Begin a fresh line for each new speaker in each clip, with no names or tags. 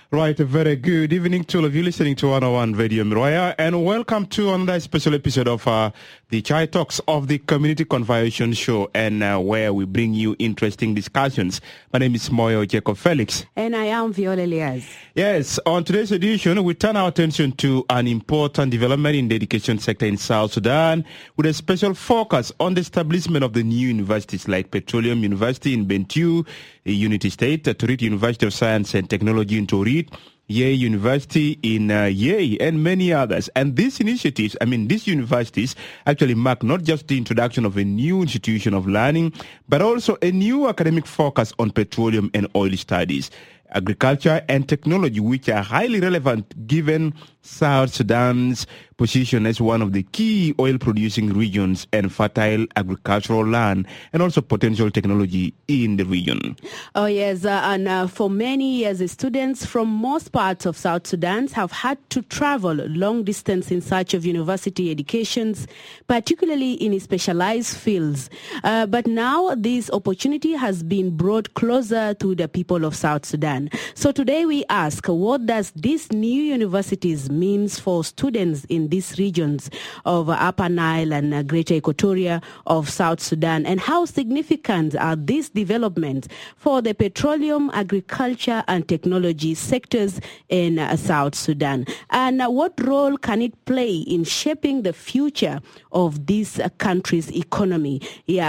Right, a very good evening to all of you listening to 101 Radio Miroya, and welcome to another special episode of the Chai Talks of the Community Conversation Show, and where we bring you interesting discussions. My name is Moyo Jacob Felix.
And I am Viola Elias.
Yes, on today's edition, we turn our attention to an important development in the education sector in South Sudan, with a special focus on the establishment of the new universities like Petroleum University in Bentiu, Unity State, Torit University of Science and Technology in Torit, Yei University in Yei, and many others. And these initiatives, these universities actually mark not just the introduction of a new institution of learning, but also a new academic focus on petroleum and oil studies, agriculture and technology, which are highly relevant given South Sudan's position as one of the key oil-producing regions and fertile agricultural land, and also potential technology in the region.
Oh, yes, and for many years, the students from most parts of South Sudan have had to travel long distance in search of university educations, particularly in specialized fields. But now this opportunity has been brought closer to the people of South Sudan. So today we ask, what does these new universities means for students in these regions of Upper Nile and Greater Equatoria of South Sudan, and how significant are these developments for the petroleum, agriculture and technology sectors in South Sudan, and what role can it play in shaping the future of this country's economy?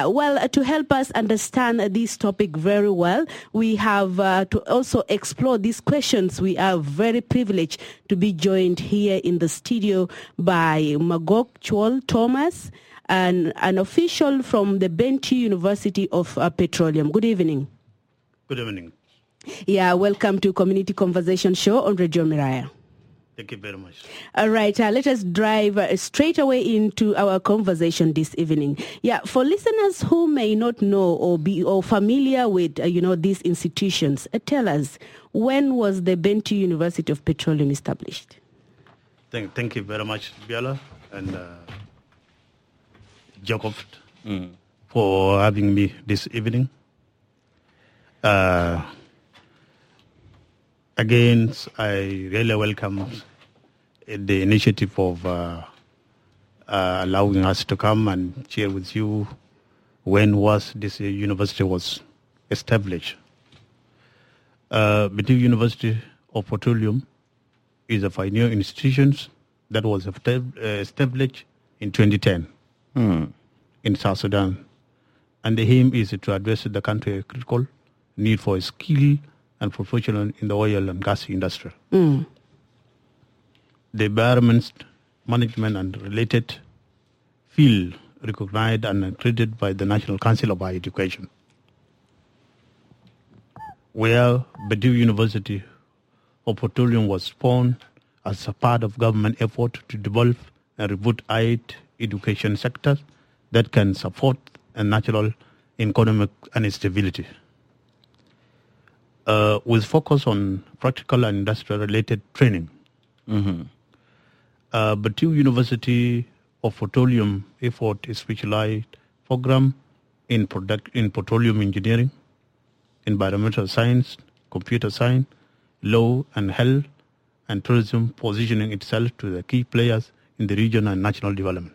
To help us understand this topic very well, we have to also explore these questions. We are very privileged to be joined here in the studio by Magog Chwol Thomas, an official from the Bentiu University of Petroleum. Good evening.
Good evening.
Yeah, welcome to Community Conversation Show on Radio Miroya.
Thank you very much.
All right, let us drive straight away into our conversation this evening. Yeah, for listeners who may not know or be familiar with these institutions, tell us, when was the Bentiu University of Petroleum established?
Thank you very much, Biala and Jacob, for having me this evening. Again, I really welcome the initiative of allowing us to come and share with you when was this university was established. Bentiu University of Petroleum is a pioneer institution that was established in 2010 in South Sudan. And the aim is to address the country's critical need for skill and professional in the oil and gas industry. The environment management and related field recognized and accredited by the National Council of Higher Education, where Bentiu University of Petroleum was spawned as a part of government effort to develop and reboot higher education sectors that can support a natural economic and stability. With focus on practical and industrial-related training. Bentiu University of Petroleum effort a specialized program in petroleum engineering, environmental science, computer science, law and health, and tourism, positioning itself to the key players in the region and national development.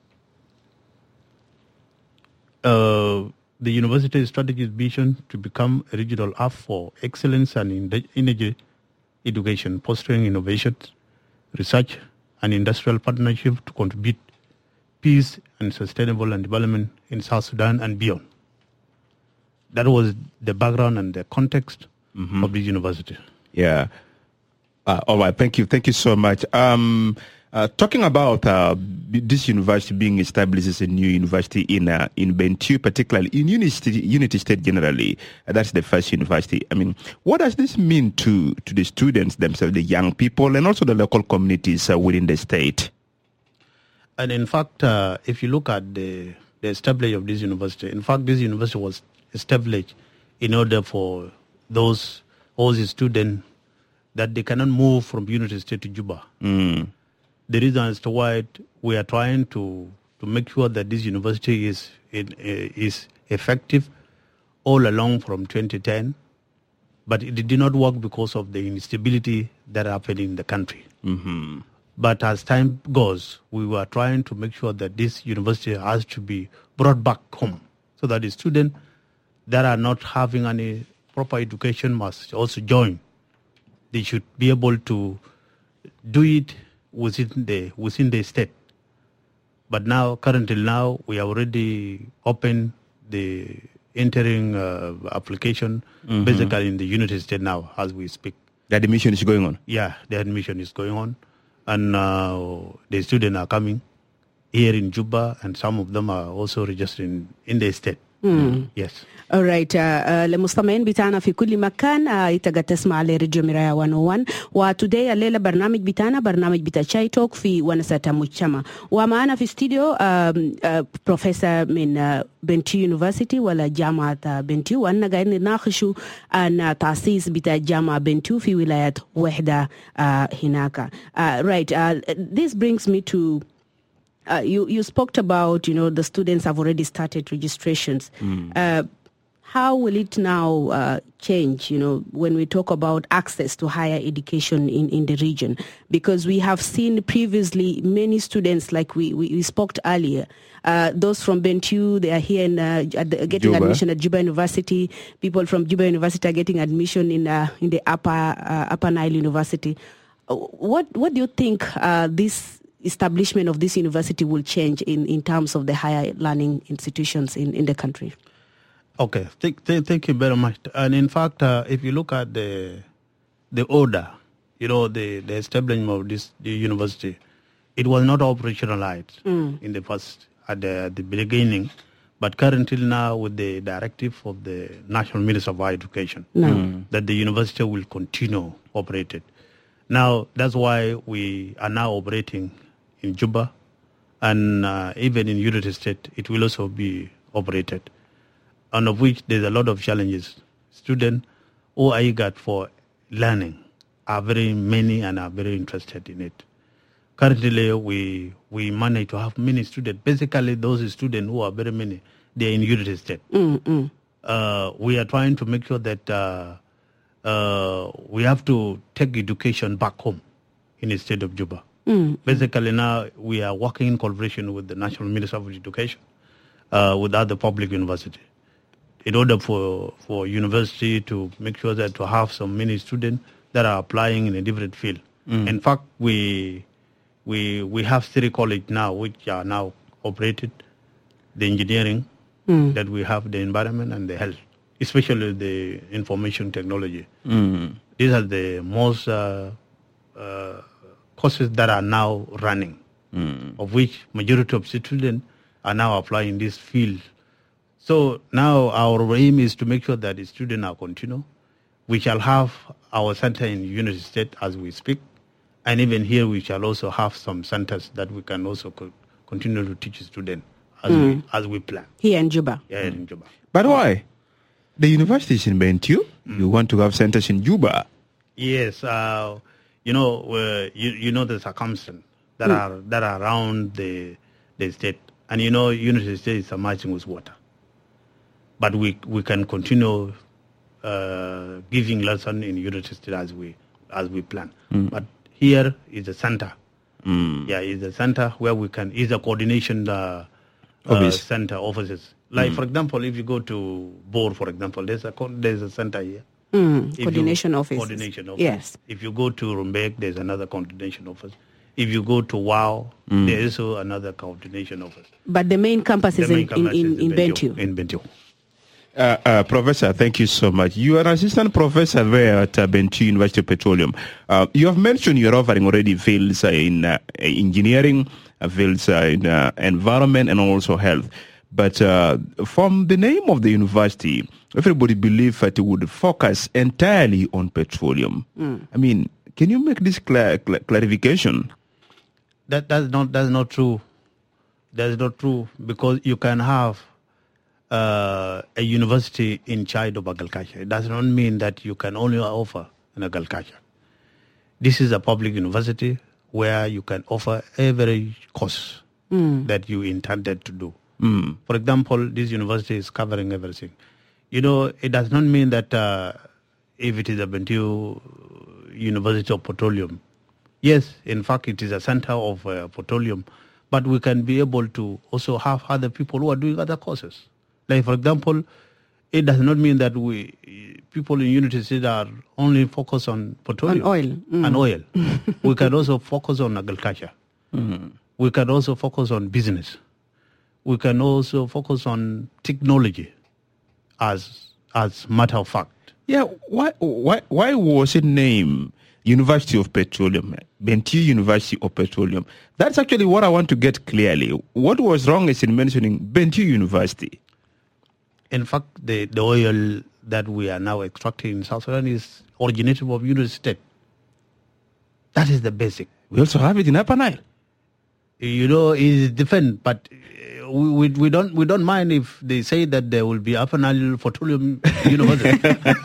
The university's strategic vision to become a regional hub for excellence and energy education, fostering innovation, research, and industrial partnership to contribute peace and sustainable and development in South Sudan and beyond. That was the background and the context of this university.
Yeah. All right. Thank you. Thank you so much. Talking about this university being established as a new university in Bentiu, particularly in Unity State generally, that's the first university. What does this mean to the students themselves, the young people, and also the local communities within the state?
And in fact, if you look at the establishment of this university, in fact, this university was established in order for all the students that they cannot move from Unity State to Juba. The reason as to why we are trying to make sure that this university is effective all along from 2010 But it did not work because of the instability that happened in the country.
Mm-hmm.
But as time goes, we were trying to make sure that this university has to be brought back home so that the students that are not having any proper education must also join. They should be able to do it within the state. But currently, we have already opened the entering application basically in the United States now as we speak.
The admission is going on?
Yeah, the admission is going on. And the students are coming here in Juba, and some of them are also registering in the state. Yes.
All right. لمستمعين بتاعنا في كل مكان يتقدر تسمع لراديو مرايا 101 وتوداي الليلة برنامج بتاعنا برنامج بتاع شاي توك في ونسة مجتمع ومعنا في استوديو بروفيسور من بنتيو يونيفرسيتي ولا جامعة بنتيو وأنا قاعدين نناقشوا عن تأسيس بتاع جامعة بنتيو في ولاية وحدة هناك. Right. This brings me to you spoke about, the students have already started registrations. How will it now change, when we talk about access to higher education in the region? Because we have seen previously many students, like we spoke earlier, those from Bentiu, they are here getting
Juba.
admission at Juba University. People from Juba University are getting admission in the Upper Nile University. What do you think this establishment of this university will change in terms of the higher learning institutions in the country?
Okay, thank you very much. And in fact, if you look at the order, the establishment of the university, it was not operationalized in the first at the beginning, but currently now with the directive of the National Minister of Higher Education, that the university will continue operated. Now that's why we are now operating in Juba, and even in United States, it will also be operated. And of which there's a lot of challenges. Students who are eager for learning are very many and are very interested in it. Currently, we manage to have many students. Basically, those students who are very many, they're in United States. We are trying to make sure that we have to take education back home in the state of Juba. Basically, now we are working in collaboration with the National Minister of Education, with other public universities, in order for university to make sure that to have so many students that are applying in a different field. In fact, we have 3 colleges now which are now operated, the engineering, that we have the environment and the health, especially the information technology. These are the most courses that are now running, of which majority of students are now applying this field. So now our aim is to make sure that the students are continue. We shall have our center in the United States as we speak, and even here we shall also have some centers that we can also continue to teach students as we plan.
Here in Juba.
Yeah, in Juba.
But why? The university is in Bentiu. You want to have centers in Juba.
Yes, you know the circumstances that are around the state, and United States are matching with water. But we can continue giving lesson in United States as we plan. But here is a center. Yeah, is a center where we can is a coordination center offices. Like for example, if you go to Bor, for example, there's a center here.
Coordination office.
Coordination office.
Yes.
If you go to Rumbek, there's another coordination office. If you go to WOW, there is also another coordination office.
But the main campus is in Bentiu.
In Bentiu.
Professor, thank you so much. You are an assistant professor there at Bentiu University of Petroleum. You have mentioned you're offering already fields in engineering, fields in environment, and also health. But from the name of the university, everybody believes that it would focus entirely on petroleum. I mean, can you make this clarification?
That's not true. That's not true, because you can have a university in charge of agriculture. It does not mean that you can only offer an agriculture. This is a public university where you can offer every course that you intended to do. For example, this university is covering everything. It does not mean that if it is a Bentiu University of Petroleum. Yes, in fact, it is a center of petroleum, but we can be able to also have other people who are doing other courses. Like, for example, it does not mean that people in Unity State are only focused on petroleum.
On oil.
And oil. We can also focus on agriculture. We can also focus on business. We can also focus on technology as matter of fact.
Yeah, why was it named University of Petroleum, Bentiu University of Petroleum? That's actually what I want to get clearly. What was wrong is in mentioning Bentiu University?
In fact, the oil that we are now extracting in South Sudan is originated from Unity State. That is the basic.
We also have it in Upper Nile.
You know, it's different, but we don't mind if they say that there will be Upper Nile Petroleum University.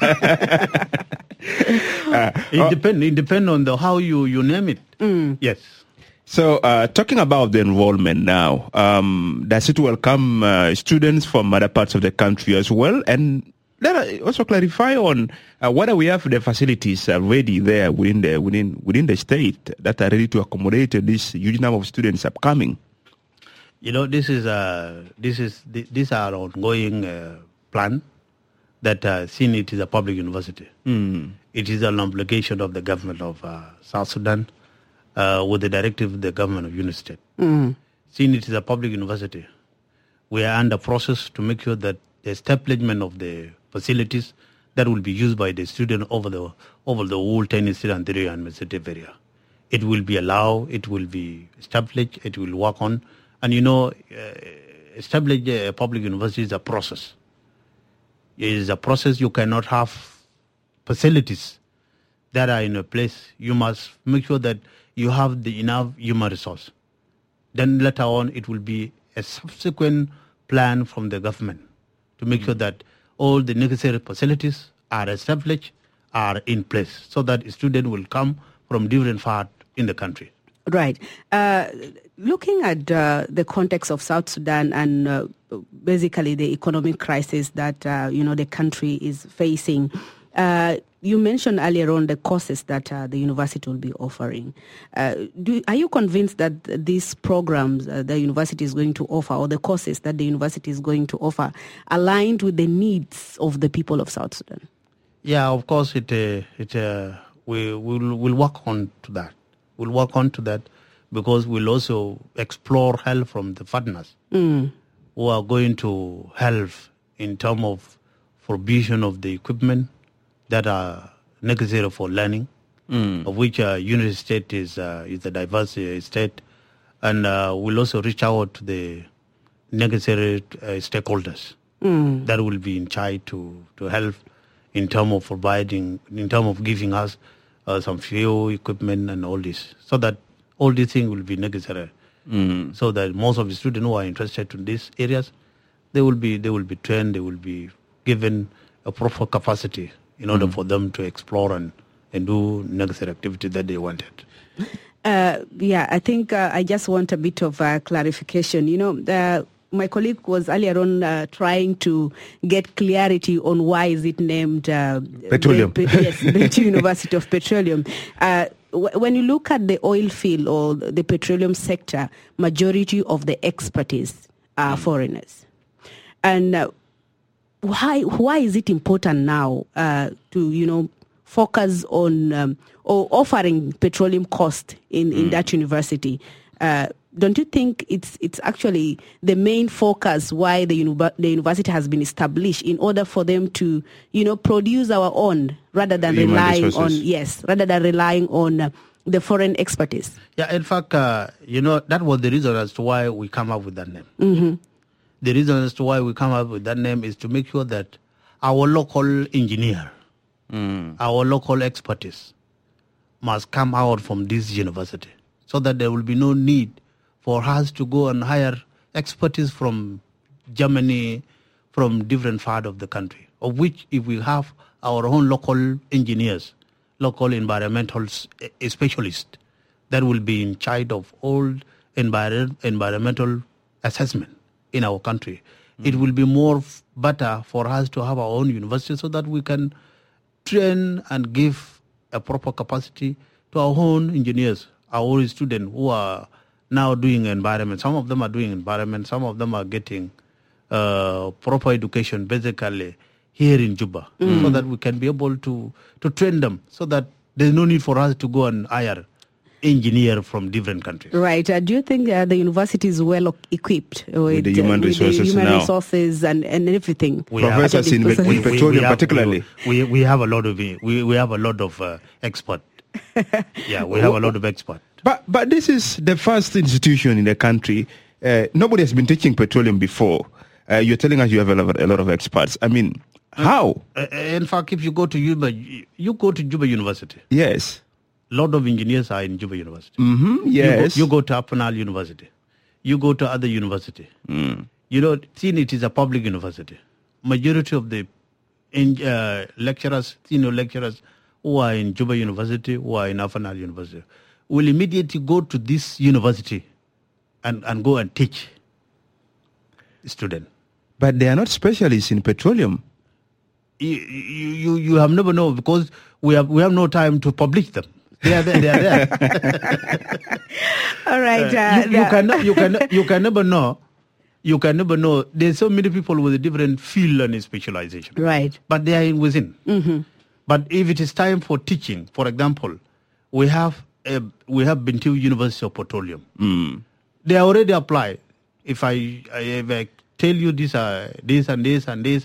It depends on how you name it. Yes.
So, talking about the enrollment now, does it welcome students from other parts of the country as well? And let us also clarify on whether we have the facilities ready there within the state that are ready to accommodate this huge number of students upcoming.
You know, these are ongoing plan that since it is a public university, it is an obligation of the government of South Sudan. With the directive of the government of Unity State. Since it is a public university, we are under process to make sure that the establishment of the facilities that will be used by the student over the whole 10 state and 3 administrative area. It will be allowed, it will be established, it will work on. And you know, establish a public university is a process. It is a process. You cannot have facilities that are in a place. You must make sure that you have the enough human resource. Then later on, it will be a subsequent plan from the government to make sure that all the necessary facilities are established, are in place, so that students will come from different parts in the country.
Right. Looking at the context of South Sudan and basically the economic crisis that the country is facing, you mentioned earlier on the courses that the university will be offering. Are you convinced that these programs the university is going to offer, or the courses that the university is going to offer, aligned with the needs of the people of South Sudan?
Yeah, of course, we'll work on to that. We'll work on to that because we'll also explore help from the partners who are going to help in terms of provision of the equipment that are necessary for learning, of which Unity State is a diverse state, and we'll also reach out to the necessary stakeholders that will be in charge to help in terms of providing, in terms of giving us some fuel, equipment, and all this, so that all these things will be necessary, so that most of the students who are interested in these areas, they will be trained, they will be given a proper capacity in order for them to explore and do necessary activity that they wanted.
I think I just want a bit of clarification. My colleague was earlier on trying to get clarity on why is it named
Petroleum.
Bentiu University of Petroleum. When you look at the oil field or the petroleum sector, majority of the expertise are foreigners. And why is it important now to focus on or offering petroleum cost in that university? Don't you think it's actually the main focus why the university has been established, in order for them to produce our own rather than relying on the foreign expertise?
Yeah, in fact, that was the reason as to why we come up with that name. Mm-hmm. The reason as to why we come up with that name is to make sure that our local engineer, our local expertise must come out from this university, so that there will be no need for us to go and hire expertise from Germany, from different parts of the country, of which if we have our own local engineers, local environmental specialists that will be in charge of all environmental assessment in our country, it will be more better for us to have our own university, so that we can train and give a proper capacity to our own engineers, our own students who are now doing environment. Some of them are doing environment. Some of them are getting proper education, basically here in Juba, so that we can be able to train them, so that there's no need for us to go and hire engineer from different countries.
Right. Do you think the university is well equipped with
the human resources now?
Resources and everything?
Professors in petroleum, particularly.
We have a lot of experts. Yeah, we have a lot of experts.
But this is the first institution in the country. Nobody has been teaching petroleum before. You're telling us you have a lot of experts. I mean, how?
In fact, if you go to Juba, University.
Yes.
A lot of engineers are in Juba University.
Mm-hmm, yes.
You go to Apanal University. You go to other university. You know, it is a public university. Majority of the lecturers, senior lecturers who are in Juba University, who are in Apanal University, will immediately go to this university and go and teach students.
But they are not specialists in petroleum.
You have never known, because we have no time to publish them. They are there.
All right.
You can never know. You can never know. There's so many people with a different field and specialization.
Right.
But they are within.
Mm-hmm.
But if it is time for teaching, for example, we have Bentiu University of Petroleum. They already apply. If I tell you this and this and this,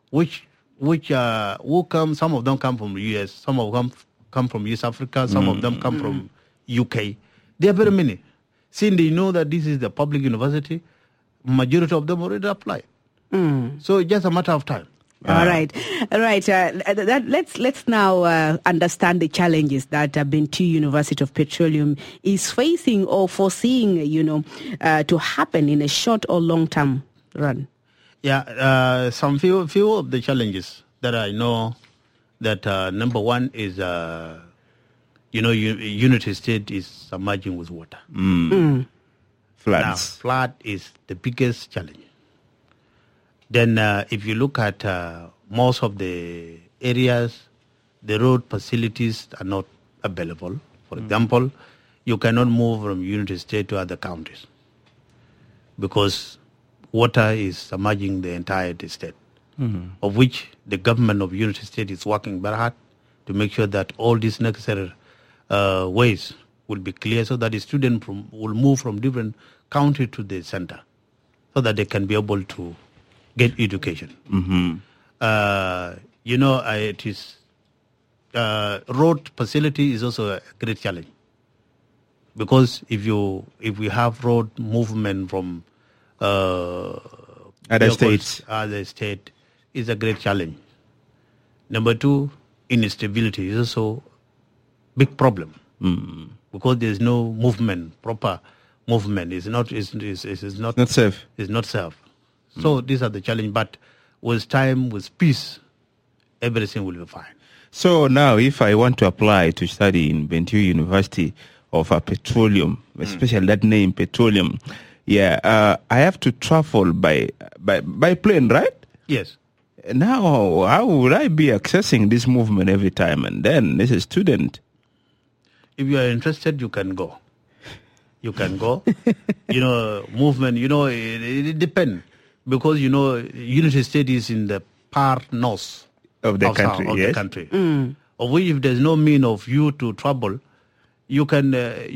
who come? Some of them come from the US. Some of them come from East Africa. Some of them come from UK. There are very many. Since they know that this is the public university, majority of them already apply. So it's just a matter of time.
All right. Let's now understand the challenges that Bentiu University of Petroleum is facing or foreseeing, to happen in a short or long-term run.
Yeah, some few of the challenges that I know. That number one is, Unity State is submerging with water.
Floods.
Now, flood is the biggest challenge. Then if you look at most of the areas, the road facilities are not available. For example, you cannot move from Unity State to other counties because water is submerging the entire state. Of which the government of Unity State is working very hard to make sure that all these necessary ways will be clear, so that the students will move from different county to the center, so that they can be able to get education. It is road facility is also a great challenge, because if we have road movement from
other states,
is a great challenge. Number two, instability is also big problem because there is no proper movement. It's not
safe.
It's not safe. So these are the challenge. But with time, with peace, everything will be fine.
So now, if I want to apply to study in Bentiu University of Petroleum, especially that name, Petroleum, I have to travel by plane, right?
Yes.
Now, how would I be accessing this movement every time? And then, as a student,
if you are interested, you can go. Movement. It depends, because Unity State is in the far north
of the country.
The country. Of which, if there's no mean of you to travel, you can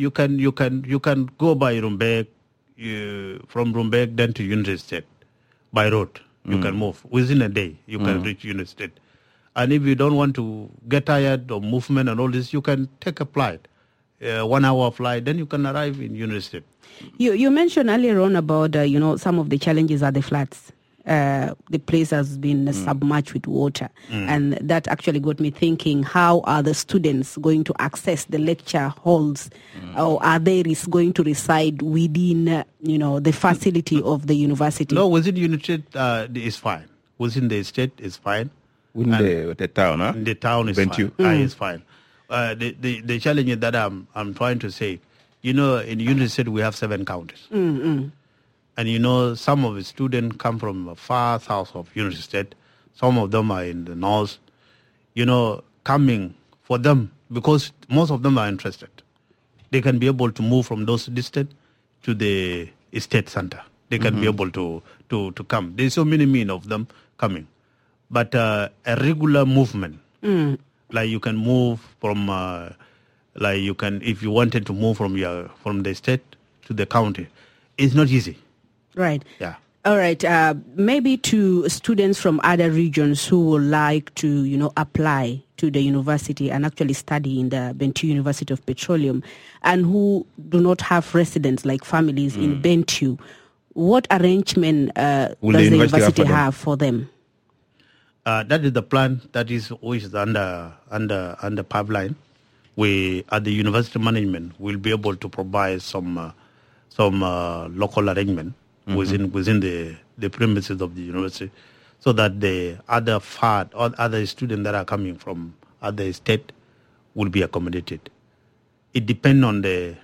go by Rumbek, from Rumbek then to Unity State by road. You can move within a day. You can reach Unity State. And if you don't want to get tired of movement and all this, you can take a flight, 1 hour flight. Then you can arrive in Unity State.
You mentioned earlier on about some of the challenges are the floods. The place has been submerged with water, and that actually got me thinking: how are the students going to access the lecture halls, or are they going to reside within the facility of the university?
No, within Unity is fine. Within the state is fine.
Within the town, huh?
The town is
Bentiu.
fine. Is fine. The challenge that I'm trying to say, in Unity State we have 7 counties. And some of the students come from far south of Unity State. Some of them are in the north. coming for them, because most of them are interested. They can be able to move from those districts to the state center. They can be able to come. There's so many means of them coming. But a regular movement, like you can move from, if you wanted to move from the state to the county, it's not easy.
Right.
Yeah.
All right. Maybe to students from other regions who would like to, apply to the university and actually study in the Bentiu University of Petroleum, and who do not have residents like families in Bentiu, what arrangement does the university have for them?
That is the plan that is always under pipeline. We at the university management will be able to provide some local arrangement within the premises of the university, so that the other students that are coming from other state will be accommodated. It depends on the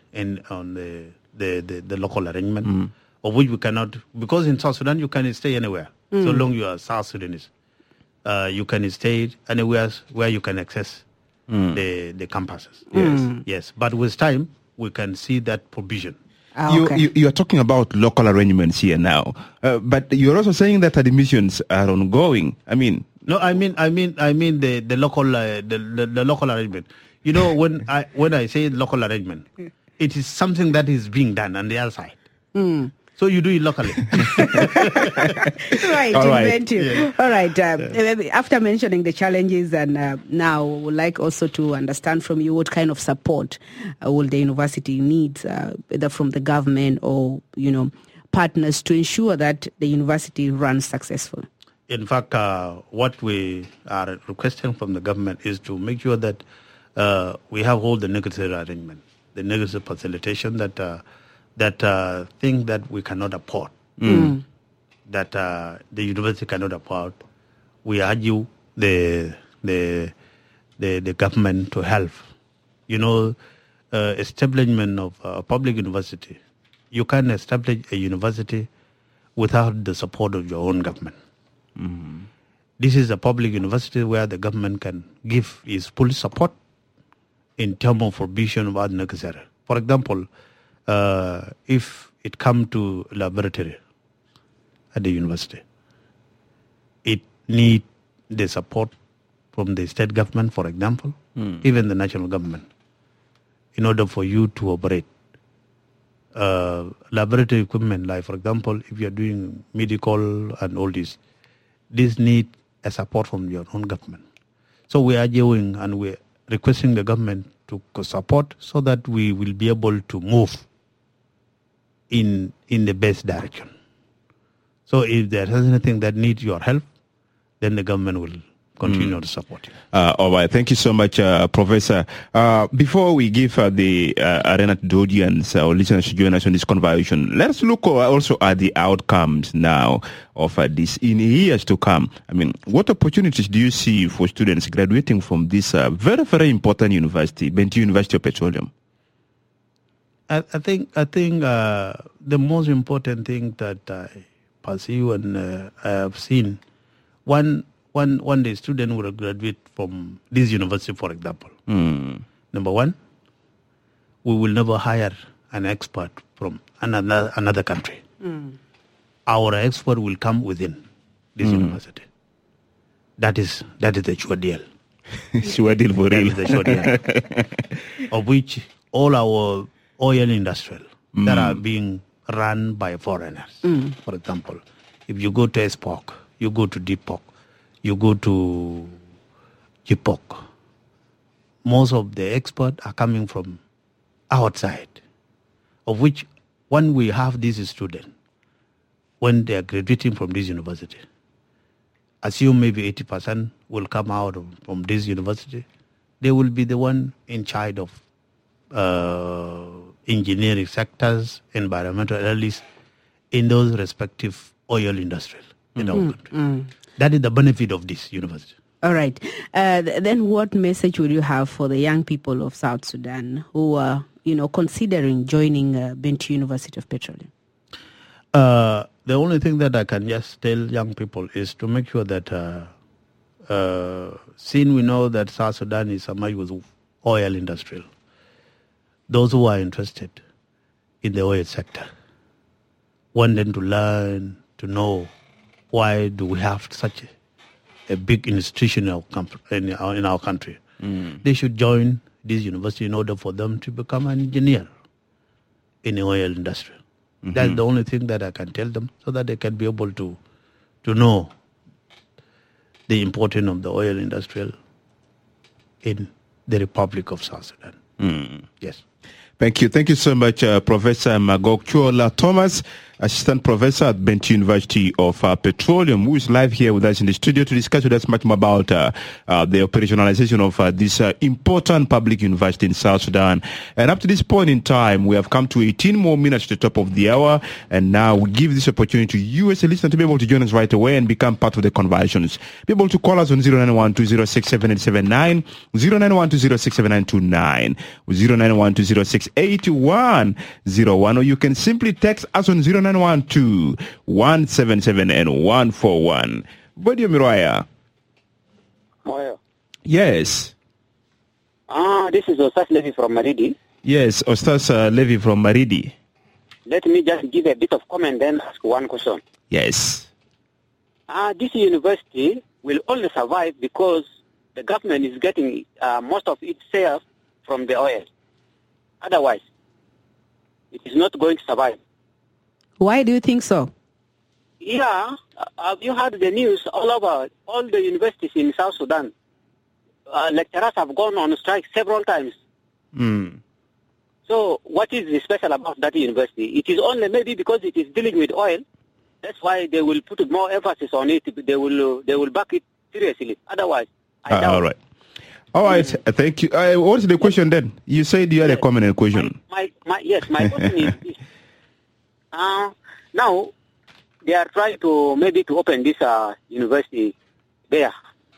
local arrangement, of which we cannot, because in South Sudan you can stay anywhere so long you are South Sudanese. You can stay anywhere where you can access the campuses. Yes. But with time we can see that provision.
Okay. You are talking about local arrangements here now, but you're also saying that admissions are ongoing. I mean
the local arrangement. When I say local arrangement, it is something that is being done on the other side. So you do it locally.
Right, inventive. Yeah. All right. After mentioning the challenges, and now we would like also to understand from you what kind of support will the university need, either from the government or, partners, to ensure that the university runs successfully.
In fact, what we are requesting from the government is to make sure that we have all the necessary arrangement, the necessary facilitation that thing that we cannot afford, that the university cannot afford. We urge you, the government, to help. Establishment of a public university. You can't establish a university without the support of your own government. This is a public university where the government can give its full support in terms of provision of what necessary. For example, if it comes to laboratory at the university, it needs the support from the state government, for example, even the national government, in order for you to operate. Laboratory equipment, like, for example, if you're doing medical and all this need a support from your own government. So we are doing, and we're requesting the government to support, so that we will be able to move in the best direction. So if there is anything that needs your help, then the government will continue to support you.
All right. Thank you so much, Professor. Before we give the arena to the audience or listeners to join us on this conversation, let's look also at the outcomes now of this in years to come. I mean, what opportunities do you see for students graduating from this very, very important university, Bentiu University of Petroleum?
I think the most important thing that I pursue and I have seen, one day student will graduate from this university, for example. Number one, we will never hire an expert from another country. Our expert will come within this university. That is the sure deal.
Sure deal for real.
That is the sure deal. Of which all our oil industrial that are being run by foreigners. For example, if you go to SPOC, you go to DPOC, you go to JPOC, most of the experts are coming from outside, of which when we have these students, when they are graduating from this university, assume maybe 80% will come out from this university, they will be the one in charge of engineering sectors, environmental analysts in those respective oil industries in our country. That is the benefit of this university.
All right. Then what message will you have for the young people of South Sudan who are, considering joining Bentiu University of Petroleum?
The only thing that I can just tell young people is to make sure that Since we know that South Sudan is emerged with oil industrial, those who are interested in the oil sector want them to learn, to know why do we have such a big institution in our country. They should join this university in order for them to become an engineer in the oil industry. That's the only thing that I can tell them, so that they can be able to know the importance of the oil industry in the Republic of South Sudan. Yes.
Thank you. Thank you so much, Professor Magog Chuola Thomas, Assistant Professor at Bentiu University of Petroleum, who is live here with us in the studio to discuss with us much more about the operationalization of this important public university in South Sudan. And up to this point in time, we have come to 18 more minutes to the top of the hour, and now we give this opportunity to you as a listener to be able to join us right away and become part of the conversations. Be able to call us on 091-206-7879, 091-206-7929, 091-206-8101, or you can simply text us on 0912-177 and 141. Radio Miraya.
Moyo.
Yes.
This is Ostas Levy from Maridi.
Yes, Ostas Levy from Maridi.
Let me just give a bit of comment, then ask one question.
Yes.
This university will only survive because the government is getting most of its sales from the oil. Otherwise, it is not going to survive.
Why do you think so?
Yeah, have you heard the news all over all the universities in South Sudan? Lecturers have gone on strike several times. So what is special about that university? It is only maybe because it is dealing with oil. That's why they will put more emphasis on it. They will back it seriously. Otherwise, I doubt.
All right. All right. Thank you. What's the question then? You said you had a comment and a question.
My question is this. Now, they are trying to maybe to open this university there.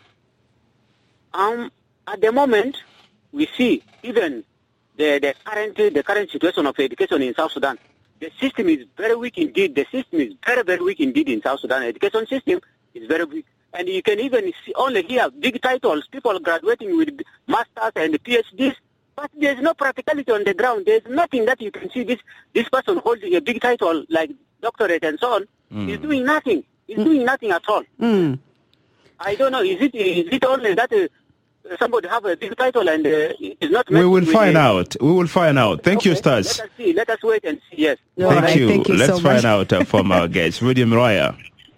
At the moment, we see even the current situation of education in South Sudan. The system is very weak indeed. The system is very, very weak indeed in South Sudan. Education system is very weak. And you can even only hear big titles, people graduating with masters and PhDs, but there's no practicality on the ground. There's nothing that you can see this person holding a big title like doctorate and so on. He's doing nothing. He's doing nothing at all. I don't know. Is it only that somebody have a big title and is not?
We will find out. We will find out. Thank you, Stas.
Let us see. Let us wait and see. Yes.
Thank you. Let's find out from our guest, Radio Miraya.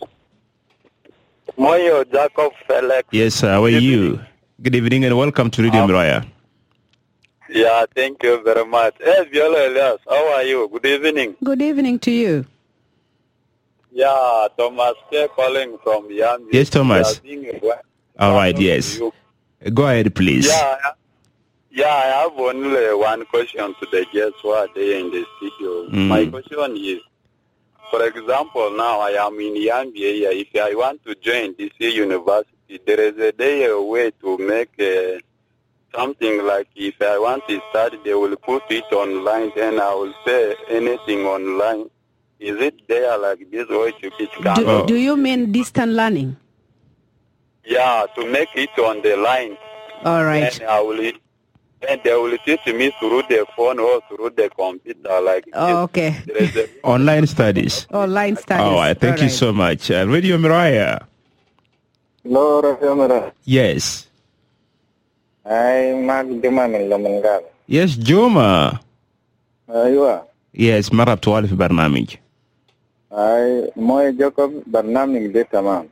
Moyo Jacob Felix.
Yes, how are you? Good evening and welcome to Radio Miraya.
Yeah, thank you very much. Yes, Viola Elias, how are you? Good evening.
Good evening to you.
Yeah, Thomas K. calling from Yambi.
Yes, Thomas. All right, yes. Go ahead, please.
Yeah, I have only one question to the guests who are there in the studio. My question is, for example, now I am in Yambi area. If I want to join this university, there is a way to make something like if I want to study, they will put it online, then I will pay anything online. Is it there like this way to it can?
Do you mean distant learning?
Yeah, to make it on the line.
All right.
Then they will teach me through the phone or through the computer. Like
okay.
Online studies.
Online studies.
All right. Thank you so much. Radio Miraya.
Hello, Radio Miraya.
Yes.
I'm Mark Juma min Lomangal.
Yes, Juma.
أيوة.
Yes, مرحبا توالي في برنامج.
موي جوكب برنامج ده تمام.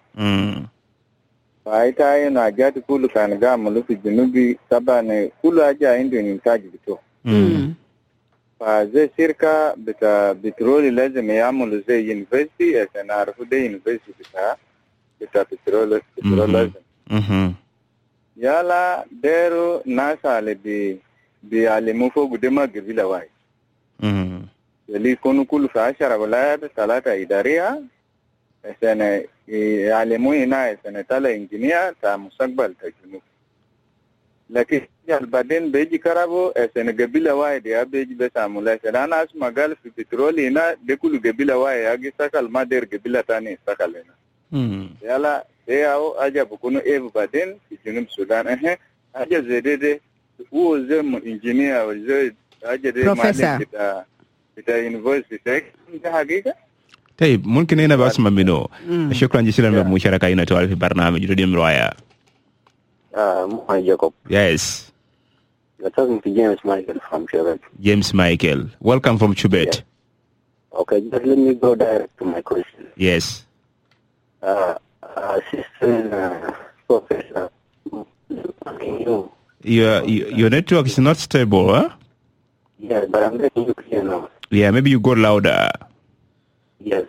فايتا هنا جات كل كان قام في الجنوبي طبعا كل حاجة عنده إنتاج بتوع. فزي شركة بترول لازم يعملوا زي يونيفرسيتي عشان يعرفوا ده يونيفرسيتي بتاع بترول لازم. يلا ديرو ناسا اللي بيعلموا فوق دماغ قبيلة واحد. اللي يكونوا كل في 10 ولايات 3 إدارية عشان يعلموا هنا عشان يطلع إنجنير تاع مستقبل تاع الجنوب. لكن بعدين بيجي كرابو عشان قبيلة واحد يا بيجي بس عمولا عشان أنا أسمع قال في بترول هنا ده كل قبيلة واحد يجي سكال ما دير قبيلة تاني سكال هنا. يلا سياو أجا بكونوا إيه بعدين في جنوب السودان أجا زي هو زي إنجينير وزي أجا زي معلم بتاع يونيفرسيتي ده حقيقة.
طيب ممكن هنا بسمع منه. شكرا جزيلا للمشاركة هنا في برنامج راديو مرايا.
Hi, Jacob.
Yes.
You're talking to James Michael from Chubet.
James Michael. Welcome from Chubet.
Yes. Okay, just let me go direct to my question.
Yes.
Assistant Professor,
your network is not stable, huh?
Yes, but I'm getting you clear now.
Yeah, maybe you go louder.
Yes.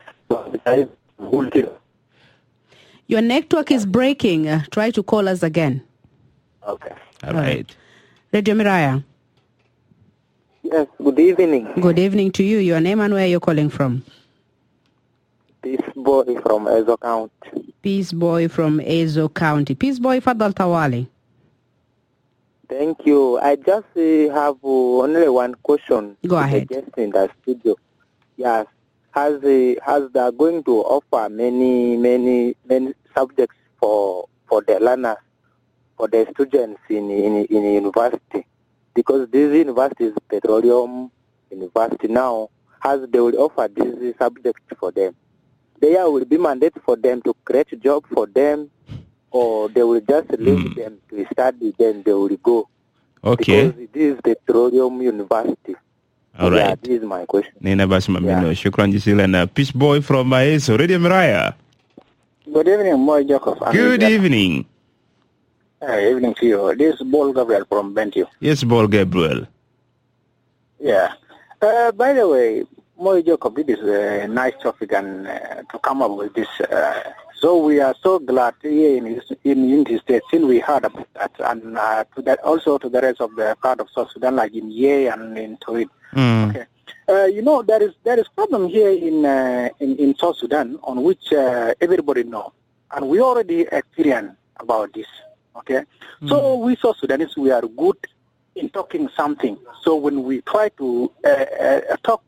Your network is breaking. Try to call us again.
Okay.
All right.
Radio Miraya.
Yes, good evening.
Good evening to you. Your name and where you're calling from?
Peace Boy from Ezo County.
Peace Boy from Ezo County. Peace Boy, Fadal Tawali.
Thank you. I just have only one question.
Go ahead.
Guest in the studio. Yes. As they are going to offer many subjects for the learners, for the students in university, because this university is petroleum university now, as they will offer this subject for them. There will be mandate for them to create a job for them, or they will just leave them to study, then they will go.
Okay.
Because it is petroleum university.
All right.
Yeah, this is my question.
Nina Basmamino, Shukran Jisilan, Peace Boy from Maeso, Radio Miraya.
Good evening, Moy Jacob.
Good evening.
Evening to you. This is Bol Gabriel from Bentiu.
Yes, Bol Gabriel.
Yeah. By the way, Moy Jacob, this is a nice topic and to come up with this. So we are so glad here in Unity State since we heard about that, and to that also to the rest of the part of South Sudan, like in Ye and in Turin. Okay. There is problem here in South Sudan on which everybody know, and we already experienced about this. Okay. So we South Sudanese, we are good in talking something. So when we try to talk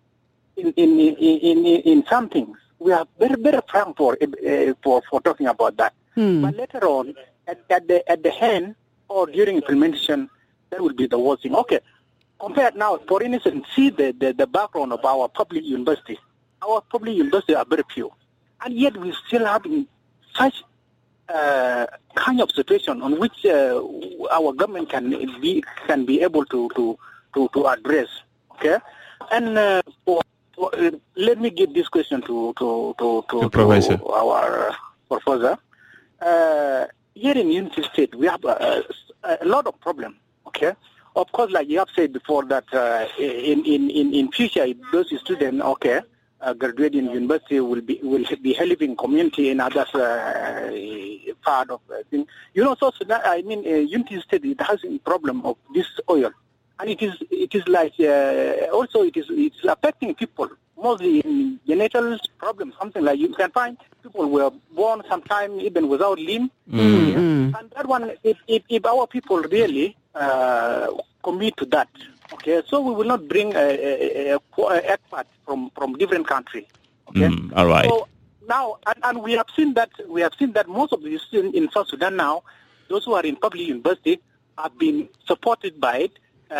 in something, we are very, very frank for talking about that. But later on, at the end or during implementation, that will be the worst thing. Okay, compared now, for instance, see the background of our public university. Our public university are very few, and yet we still having such kind of situation on which our government can be able to address. Okay, and let me give this question to
Professor.
Our professor. Here in Unity State, we have a lot of problems. Okay, of course, like you have said before, that in future, those students, graduating university will be helping community in other part of the thing. So Unity State, it has a problem of this oil. And it is like also it's affecting people mostly in genital problems, something like you can find people were born sometime even without limb. And that one, if our people really commit to that, okay, so we will not bring experts from different countries. Okay,
all right.
So now, and we have seen that most of the students in South Sudan now, those who are in public university, have been supported by it.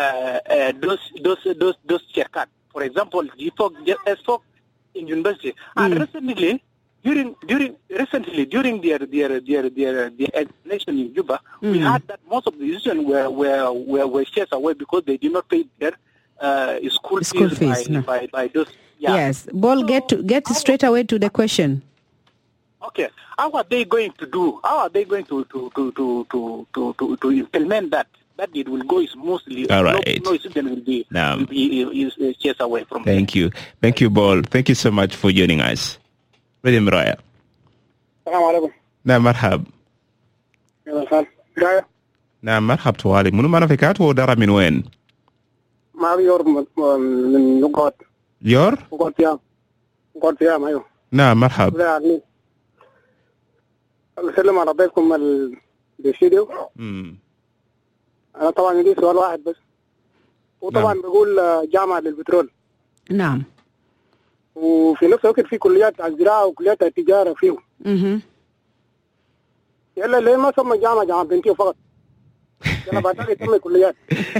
Those check-out. For example, as folk in university, and recently during their examination in Juba, we heard that most of the students were chased away because they did not pay their school fees by those. Yeah.
Yes, Bol, get straight away to the question.
Okay, how are they going to do? How are they going to implement that? That it will go smoothly.
All right.
No student will be chased away from.
Thank you, Bol. Thank you so much for joining us. Radio Miraya.
Assalamu alaikum.
Na marhab. Na marhab tuwali. Munu mana fikat wo dara min wen?
Ma yor min nugot.
Yor?
Nugot ya mayo.
Na marhab.
السلام عليكم الاستوديو. أنا طبعا عندي سؤال واحد بس، وطبعا بقول جامعة للبترول.
نعم.
وفي نفس الوقت في كليات الزراعة وكليات التجارة فيه. يلا ليه ما سمى جامعة بنتي فقط؟ يلا بعدين تم كليات.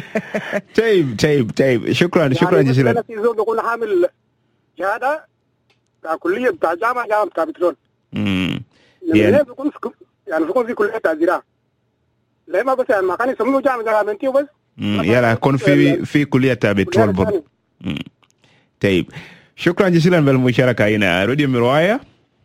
طيب شكرا جزيلا.
أنا في زول بكون حامل شهادة بتاع كلية بتاع جامعة بتاع بترول. يعني بيكون في كلية الزراعة. لا ما بس يعني ما كان يسموه جامعة بنتي وبس.
يلا يكون في كلية بترول برضه. طيب شكرا جزيلا بالمشاركة هنا. راديو مرايا.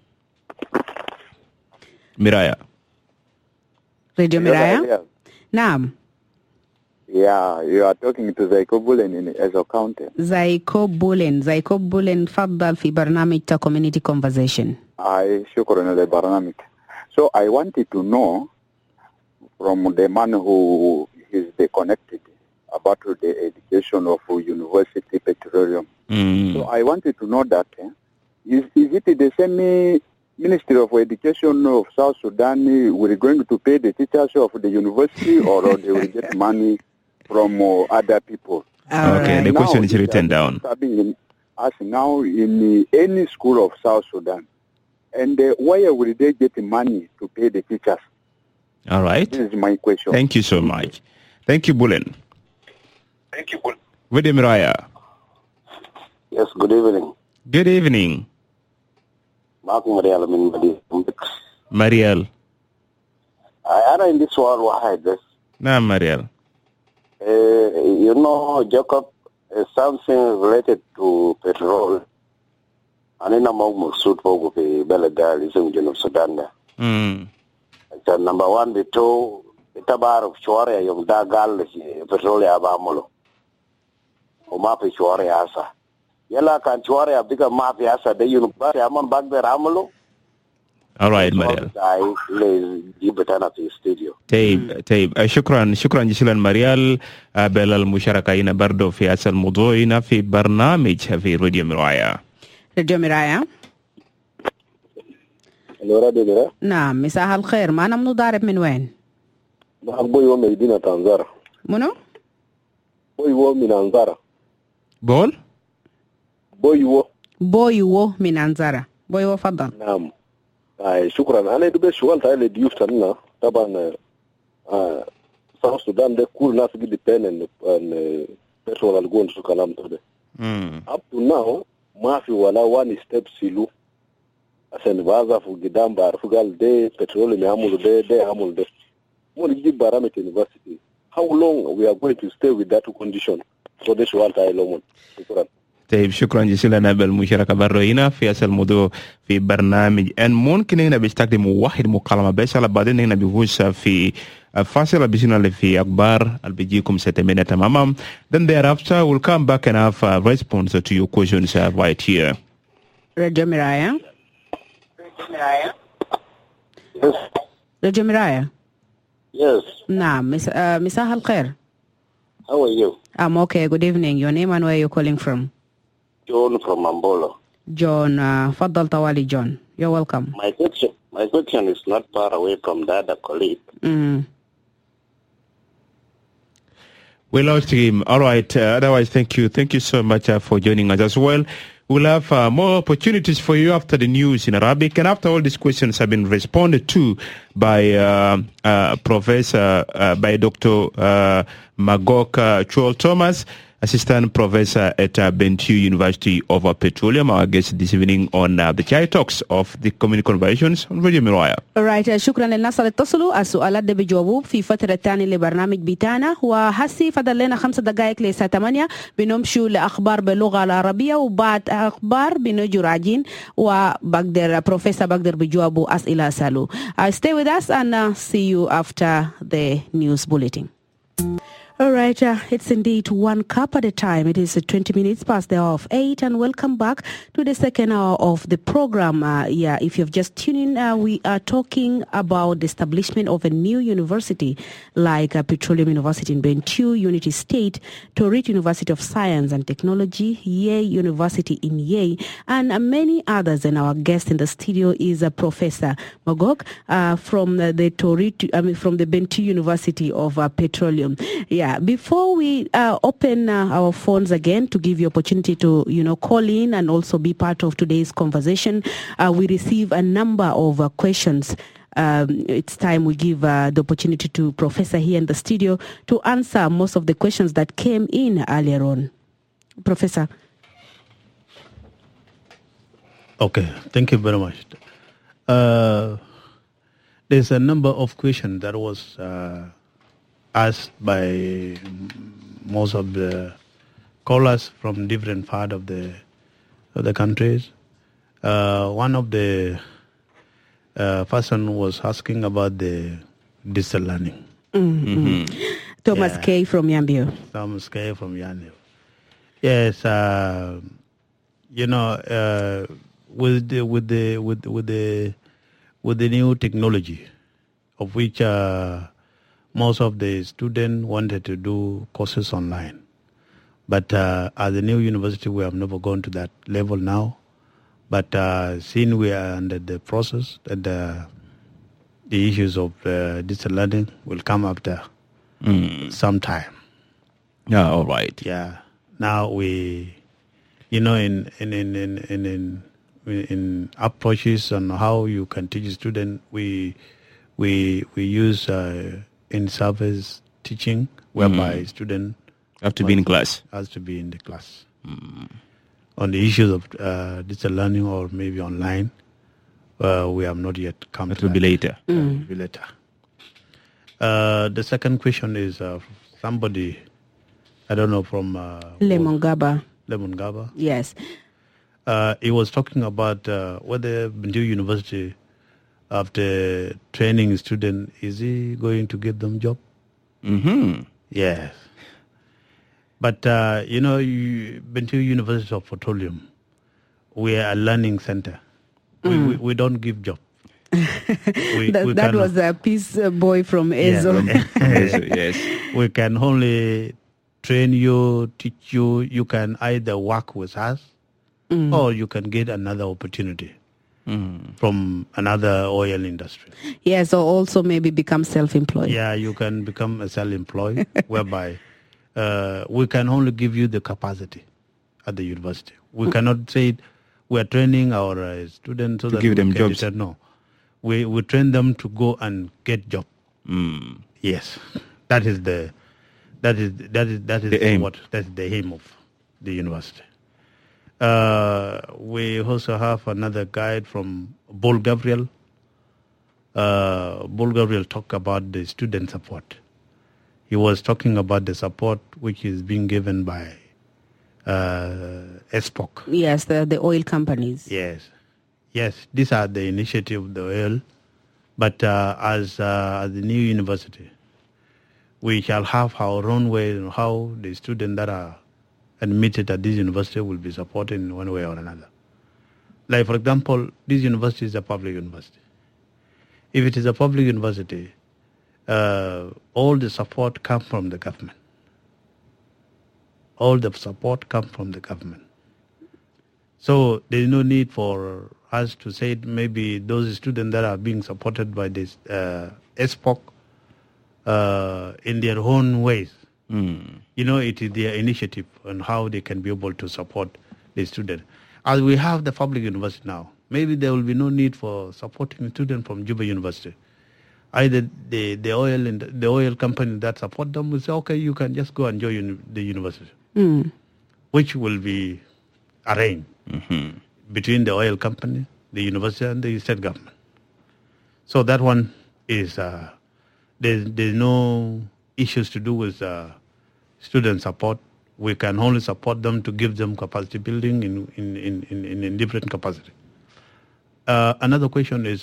راديو مرايا. نعم.
Yeah, you are talking to Zaiko Bullen in Ezo County.
Zaiko Bullen تفضل في برنامج Community Conversation.
شكرا للبرنامج. So I wanted to know from the man who is connected about the education of University Petroleum. So I wanted to know that is it the same Ministry of Education of South Sudan will going to pay the teachers of the university or they will get money from other people?
Okay, the question is written down.
As now in any school of South Sudan, and where will they get money to pay the teachers?
All right.
This is my question.
Thank you so much. Thank you, Bullen. Vidi Miraya.
Yes, good evening.
Good evening. Mariel.
أنا in this world واحد بس.
نعم Mariel.
You know, Jacob, something related to petrol. أنا مقصود فوق في بلد ده اسمه جنوب السودان ده. Number one بتو بعرف شوارع يوم ده قال petrol يا بعمله. وما في شوارع هسه. يلا كان شوارع بيجا ما في هسه ده ينبغي أمان بقدر عمله.
All right, Mariel. طيب شكرا جزيلا مريال بالمشاركة هنا برضو في هذا الموضوع هنا في برنامج في راديو مرايا.
نعم مساء الخير. معنا منو ضارب من وين؟
بويو من مدينة أنزارة.
منو؟
بويو من أنزارة.
بول؟
بويو
من أنزارة. بويو فضل.
نعم. شكرا. أنا دبي سؤال تاني لضيوف تانينا طبعا South Sudan ده كل ناس قد depend on petrol الجون شو كلام ده. Up to now ما في ولا one step سيلو عشان بعض في قدام بعرفوا قال ده petrol اللي عملوا ده عملوا ده. مو نجيب برامج university. How long we are going to stay with that condition? So ده سؤال تاني لهم. شكرا.
طيب شكرا جزيلا بالمشاركة برضو هنا في هذا الموضوع في برنامج ان ممكن هنا بيستخدم واحد مكالمة بس على بعدين هنا بيفوز في فاصل بيجينا في أخبار اللي بيجيكم 7 minutes تماما. Then thereafter we'll come back and have a response to your questions right here.
Radio Miraya.
Yes.
Radio Miraya.
Yes.
نعم مساء الخير.
How are you?
I'm okay. Good evening. Your name and where you're calling from?
John from Ambola.
John, فضل طوالي John. You're welcome.
My question is not far away from the other colleague.
We lost him. All right. Otherwise, thank you so much for joining us as well. We'll have more opportunities for you after the news in Arabic. And after all these questions have been responded to by by Dr. Magok Chol Thomas, Assistant Professor at Bentiu University of Petroleum, our guest this evening on the Chai Talks of the Community Conversations on Radio Miraya.
Alright, شكرا للناس اللي اتصلوا. السؤالات دي بيجاوبوا في فترة الثانية لبرنامج بيتانا، وهسي فضل لنا 5 دقائق لساعة 8 بنمشوا لأخبار باللغة العربية، وبعد أخبار بنجوا راجين وبقدر بروفيسور بقدر بيجاوبوا أسئلة سألوا. Stay with us and see you after the news bulletin. All right, it's indeed 1 cup at a time. It is 20 minutes past the hour of 8, and welcome back to the second hour of the program. If you've just tuned in, we are talking about the establishment of a new university like Petroleum University in Bentiu, Unity State, Torit University of Science and Technology, Yei University in Yei, and many others. And our guest in the studio is Professor Magok from the Bentiu University of Petroleum. Yeah, before we open our phones again to give you opportunity to, call in and also be part of today's conversation, we receive a number of questions. It's time we give the opportunity to Professor here in the studio to answer most of the questions that came in earlier on. Professor.
Okay, thank you very much. There's a number of questions that was asked by most of the callers from different parts of the countries. One of the person was asking about the distance learning.
Mm-hmm. Thomas K. from Yambio.
Thomas K. from Yambio. Yes, with the new technology, of which most of the students wanted to do courses online. But at the new university, we have never gone to that level now. But since we are under the process, that the issues of distance learning will come after some time.
Yeah, all right.
Yeah. Now we, in approaches on how you can teach students, we use in-service teaching, whereby students
have to be in class.
Has to be in the class. On the issues of distance learning or maybe online, we have not yet come to that.
It will be later.
It will be later. The second question is somebody, I don't know, from...
Lemongaba.
Lemongaba.
Yes.
He was talking about whether Bantu University, after training student, is he going to give them job?
Mm-hmm.
Yes. But, Bantu University of Petroleum, we are a learning center. We don't give job.
That was a peace boy from EZO.
Yes. We can only train you, teach you. You can either work with us or you can get another opportunity from another oil industry.
Yes, or also maybe become self-employed.
Yeah, you can become a self-employed, whereby we can only give you the capacity at the university. We cannot say we are training our students so
to
that
give
we
them
can
jobs.
No, we train them to go and get job. Yes, that is the
aim.
That's the aim of the university. We also have another guide from Bull Gabriel. Bull Gabriel talked about the student support. He was talking about the support which is being given by ESPOC.
Yes, the oil companies.
Yes, these are the initiative of the oil. But as the new university, we shall have our own way in how the students that are admitted at this university will be supported in one way or another. Like, for example, this university is a public university. If it is a public university, all the support comes from the government. So there is no need for us to say maybe those students that are being supported by this ESPOC in their own ways. It is their initiative on how they can be able to support the student. As we have the public university now, maybe there will be no need for supporting a student from Juba University. Either the oil company that support them will say, okay, you can just go and join the university, which will be arranged between the oil company, the university, and the state government. So that one is there's no issues to do with student support. We can only support them to give them capacity building in different capacity. Another question is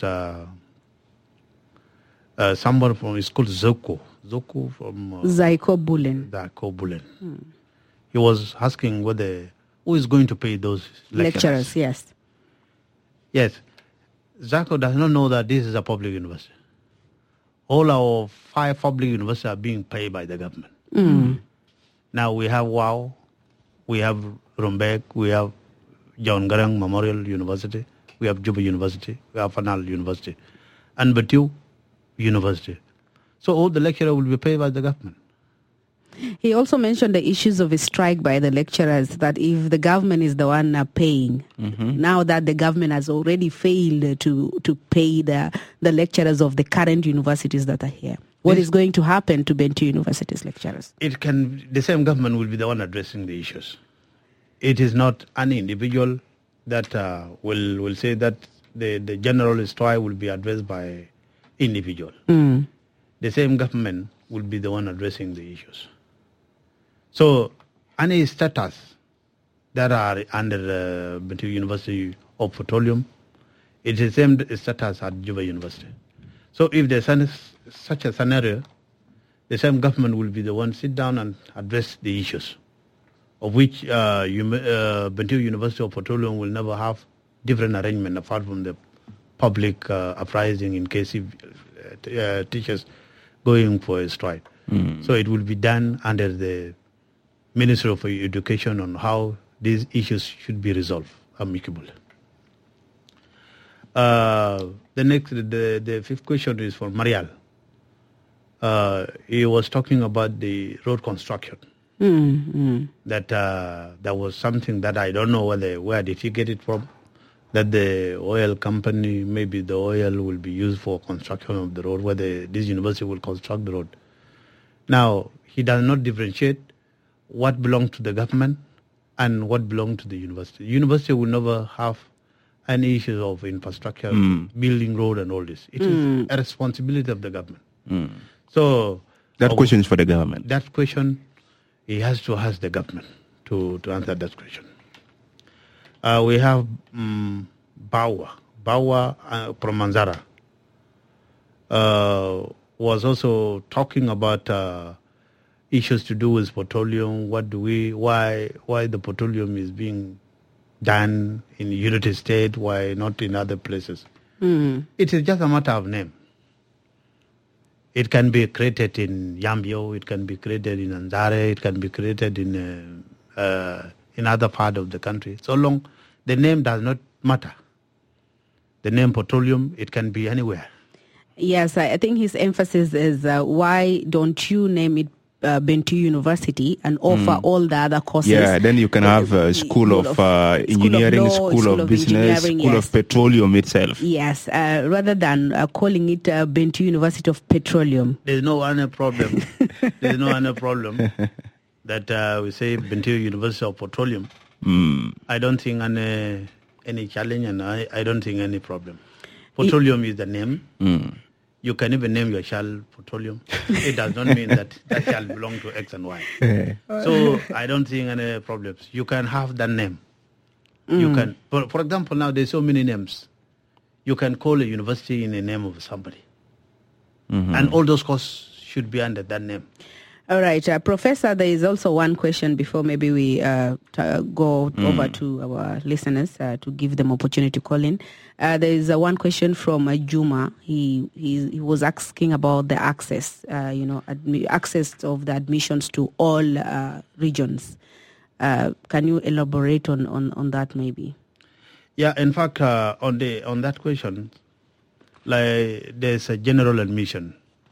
someone from it's called Zoko from
Zaiko Bulen.
He was asking who is going to pay those lecturers. Yes. Zako does not know that this is a public university. All our 5 public universities are being paid by the government. Now we have WOW, we have Rumbek, we have John Garang Memorial University, we have Juba University, we have Fanal University, and Bantu University. So all the lecturers will be paid by the government.
He also mentioned the issues of a strike by the lecturers, that if the government is the one paying, now that the government has already failed to pay the lecturers of the current universities that are here, what is going to happen to Bentiu University's lecturers?
The same government will be the one addressing the issues. It is not an individual that will say that the general strike will be addressed by individual. The same government will be the one addressing the issues. So any status that are under the Bentiu University of Petroleum, it is the same status at Juba University. So if there's such a scenario, the same government will be the one sit down and address the issues, of which Bentiu University of Petroleum will never have different arrangement apart from the public uprising in case if teachers going for a strike. So it will be done under the Ministry of Education on how these issues should be resolved amicably. The fifth question is for Marial. He was talking about the road construction. That that was something that I don't know where did he get it from. That the oil company, maybe the oil will be used for construction of the road, whether this university will construct the road. Now, he does not differentiate what belongs to the government and what belongs to the university. The university will never have any issues of infrastructure, building road and all this. It is a responsibility of the government. So
that question is for the government.
That question, he has to ask the government to answer that question. We have Bawa from Manzara was also talking about issues to do with petroleum. Why the petroleum is being done in the United States, why not in other places? It is just a matter of name. It can be created in Yambio, it can be created in Anzare, it can be created in other part of the country. So long the name does not matter. The name petroleum, it can be anywhere.
Yes, I think his emphasis is why don't you name it Bentiu University and offer all the other courses?
Yeah, then you can have a school of engineering, school of business, school of petroleum itself.
Yes, rather than calling it Bentiu University of Petroleum.
There's no other problem. There's no other problem that we say Bentiu University of Petroleum. I don't think any challenge, and I don't think any problem. Petroleum is the name. You can even name your child petroleum. It does not mean that child belongs to X and Y. So I don't think any problems. You can have that name. You can, for example, now there's so many names. You can call a university in the name of somebody. And all those courses should be under that name.
All right. Professor, there is also one question before maybe we go over to our listeners to give them opportunity to call in. There is one question from Juma. He was asking about the access, access of the admissions to all regions. Can you elaborate on that maybe?
Yeah, in fact, on that question, like there's a general admission.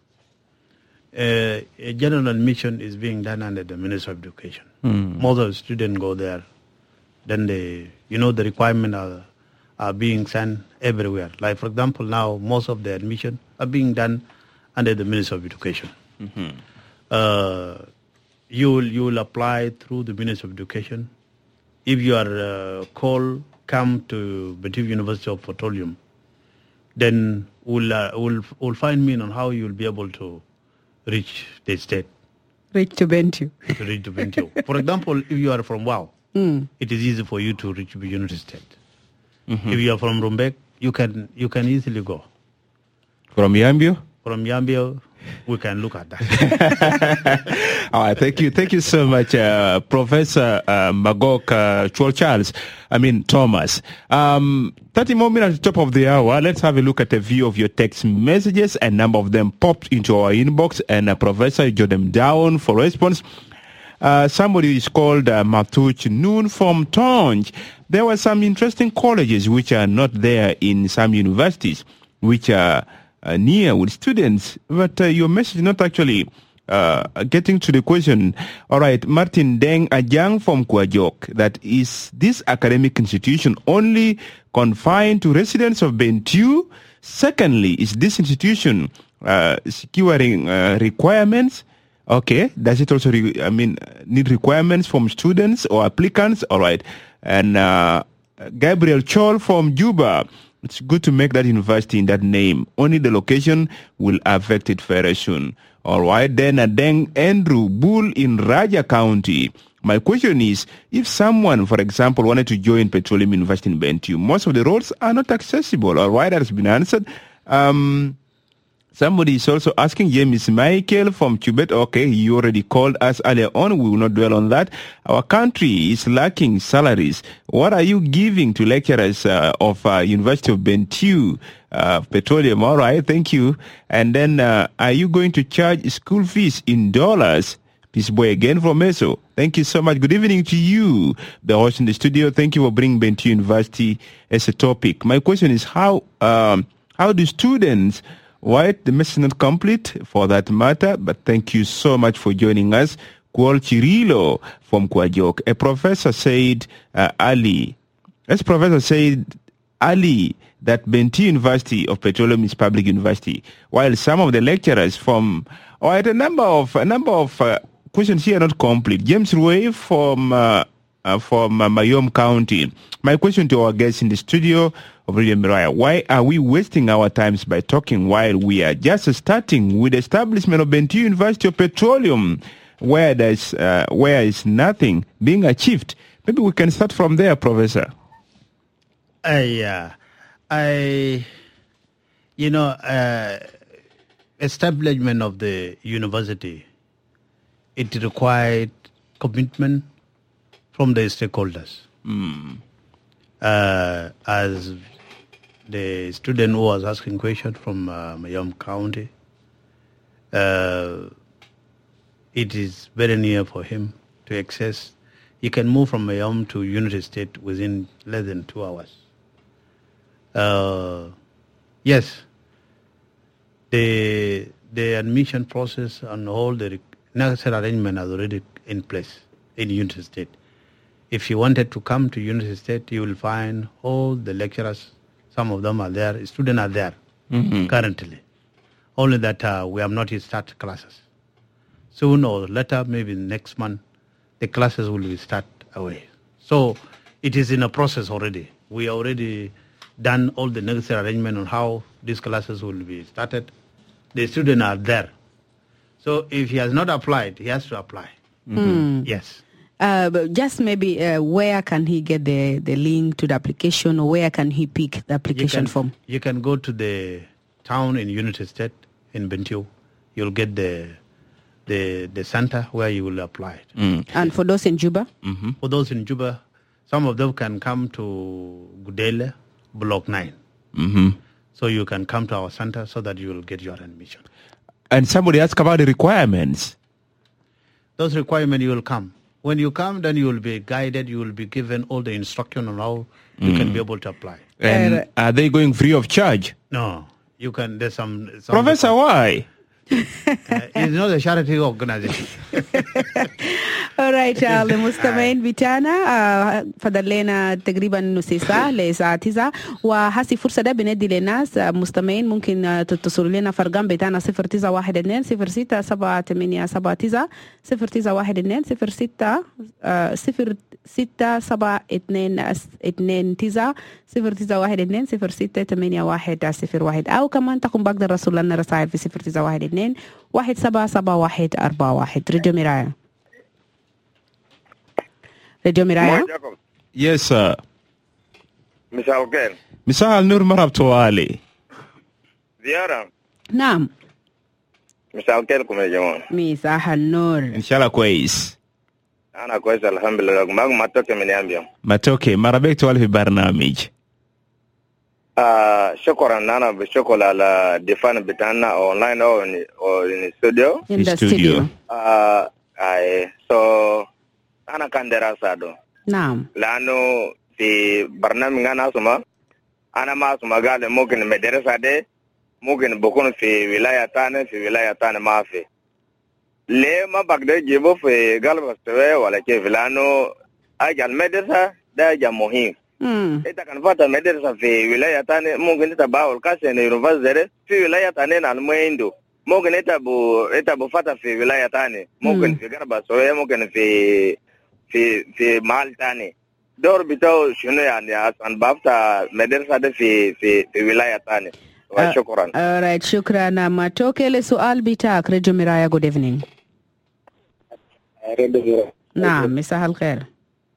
A general admission is being done under the Ministry of Education. Most of the students go there. Then the requirements are being sent everywhere. Like, for example, now most of the admission are being done under the Ministry of Education. You will apply through the Ministry of Education. If you are come to Bentiu University of Petroleum, then we'll find means on how you will be able to reach the state.
Reach to Bentiu.
For example, if you are from Wow, it is easy for you to reach the United States. If you are from Rumbek, you can easily go.
From Yambio?
From Yambio, we can look at that.
All right, thank you so much, Professor Magok Thomas. 30 more minutes at the top of the hour. Let's have a look at a view of your text messages. A number of them popped into our inbox, and Professor jot them down for response. Somebody is called Matuch Noon from Tonj. There were some interesting colleges which are not there in some universities, which are near with students, but your message not actually getting to the question. All right, Martin Deng Ajang from Kwajok, that is this academic institution only confined to residents of Bentiu? Secondly, is this institution securing requirements? Okay, does it also need requirements from students or applicants? All right, and Gabriel Chol from Juba. It's good to make that university in that name. Only the location will affect it very soon. All right, then Deng Andrew Bull in Raja County. My question is, if someone, for example, wanted to join Petroleum University in Bentiu, most of the roads are not accessible. All right, that has been answered. Somebody is also asking, James Michael from Tibet. Okay, you already called us earlier on. We will not dwell on that. Our country is lacking salaries. What are you giving to lecturers of University of Bentiu Petroleum? All right, thank you. And then, are you going to charge school fees in dollars? Peace boy again from Meso. Thank you so much. Good evening to you, the host in the studio. Thank you for bringing Bentiu University as a topic. My question is, how do students... White, the message is not complete for that matter, but thank you so much for joining us. Kual Chirilo from Kwajok. A professor said, Ali, that Bentiu University of Petroleum is public university, while some of the lecturers from, a number of questions here are not complete. James Rue from Mayom County. My question to our guests in the studio of Radio Miraya: why are we wasting our times by talking while we are just starting with the establishment of Bentiu University of Petroleum, where is nothing being achieved? Maybe we can start from there, Professor.
Establishment of the university, it required commitment from the stakeholders. As the student who was asking questions from Mayom County, it is very near for him to access. He can move from Mayom to Unity State within less than 2 hours. Yes, the admission process and all the necessary arrangement is already in place in Unity State. If you wanted to come to Unity State, you will find all the lecturers. Some of them are there. Students are there currently. Only that we have not yet started classes. Soon or later, maybe next month, the classes will be start away. So it is in a process already. We already done all the necessary arrangement on how these classes will be started. The students are there. So if he has not applied, he has to apply. Yes.
But just maybe where can he get the link to the application, or where can he pick the application form?
You can go to the town in Unity State in Bentiu. You'll get the center where you will apply.
And for those in Juba?
For those in Juba, some of them can come to Gudele, Block 9. So you can come to our center so that you will get your admission.
And somebody asked about the requirements.
Those requirements, you will come. When you come, then you will be guided. You will be given all the instruction on how you can be able to apply.
And are they going free of charge?
No, you can. There's some
Professor, why?
It's not a charity organization.
Alright, المستمعين بتاعنا فضل لنا تقريبا نص ساعة لساعة 9 وهسي فرصة ده بندي للناس مستمعين ممكن تتصلوا لنا فرقان بتاعنا 0912 067879 0912 067829 أو كمان تكون بقدر رسول لنا رسائل في 0912 177141. راديو مرايا. راديو مرايا.
Yes, sir.
مساء الخير.
مساء النور، مرحبا توالي.
زيارة.
نعم.
مساء الخيركم يا جماعة.
مساء النور.
إن شاء الله كويس.
أنا كويس الحمد لله. معكم ماتوكي من يامبيا.
ماتوكي، مرحبا بك توالي في برنامج.
شكرا. أنا بشكر على دفان بتاعنا أونلاين أو in studio.
In the studio.
So أنا كان دراسة دو.
نعم.
لأنه في برنامج أنا ما أسمع قال ممكن مدرسة دي ممكن بكون في ولاية تانية ما في. le ma bagde jibo fe galba stewe wala ke vilano ajal medesa da ja muhim ita kan fata medesa fe wilaya tane mungkin ita bawol kase ne university fi wilaya tane na mwendo mungkin ita bu fata fe wilaya tane mungkin fi galba stewe mungkin fi mal tane dor bitaw shunu yani asan bafta medesa de fi wilaya tane wa shukran.
All right, shukran. Matokele sual bitak Radio Miraya, good evening. نعم مساء الخير.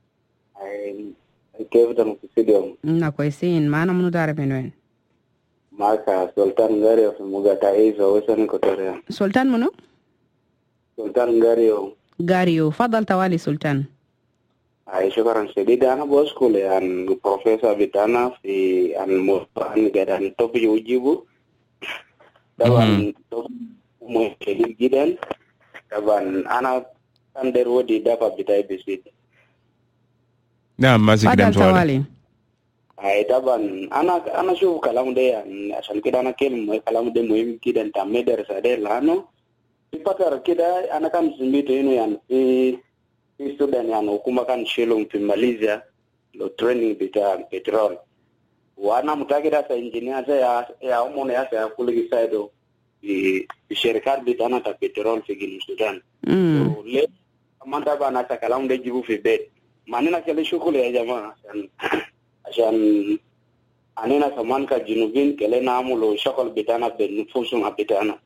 كيف تنفسدهم؟
كويسين. معنا منو دارب من وين؟
معك سلطان غاريو في مقاطعيز ووسن كوتوريا.
سلطان منو؟
سلطان غاريو.
غاريو، فضل توالي سلطان.
شكرا شديدا. أنا بوسكول يعني بروفيسور بتاعنا في الموضوع قاعد توبي يجيبه. طبعا مهم جدا. طبعا أنا أندر ودي دافع بتاعي بسيط.
نعم ما زكدان توالي.
طبعا أنا شوف كلام ده يعني عشان كده أنا كلام ده مهم جدا تامدر سادة لانه في فترة كده أنا كان سميته إنه يعني في student يعني حكومة كان شيلهم في ماليزيا لو training بتاع بترول وأنا متأكد هذا إنجنير يا أمون يا سيا كل جسده في شركات بتاعنا تبترول في جنوب السودان. ليه ما طبعا أنا كلام ده جيبه في بيت. ما أنا كله شغل يا جماعة عشان أنا كمان كجنوبين كله نعمله شغل بتاعنا بنفوسنا بتاعنا.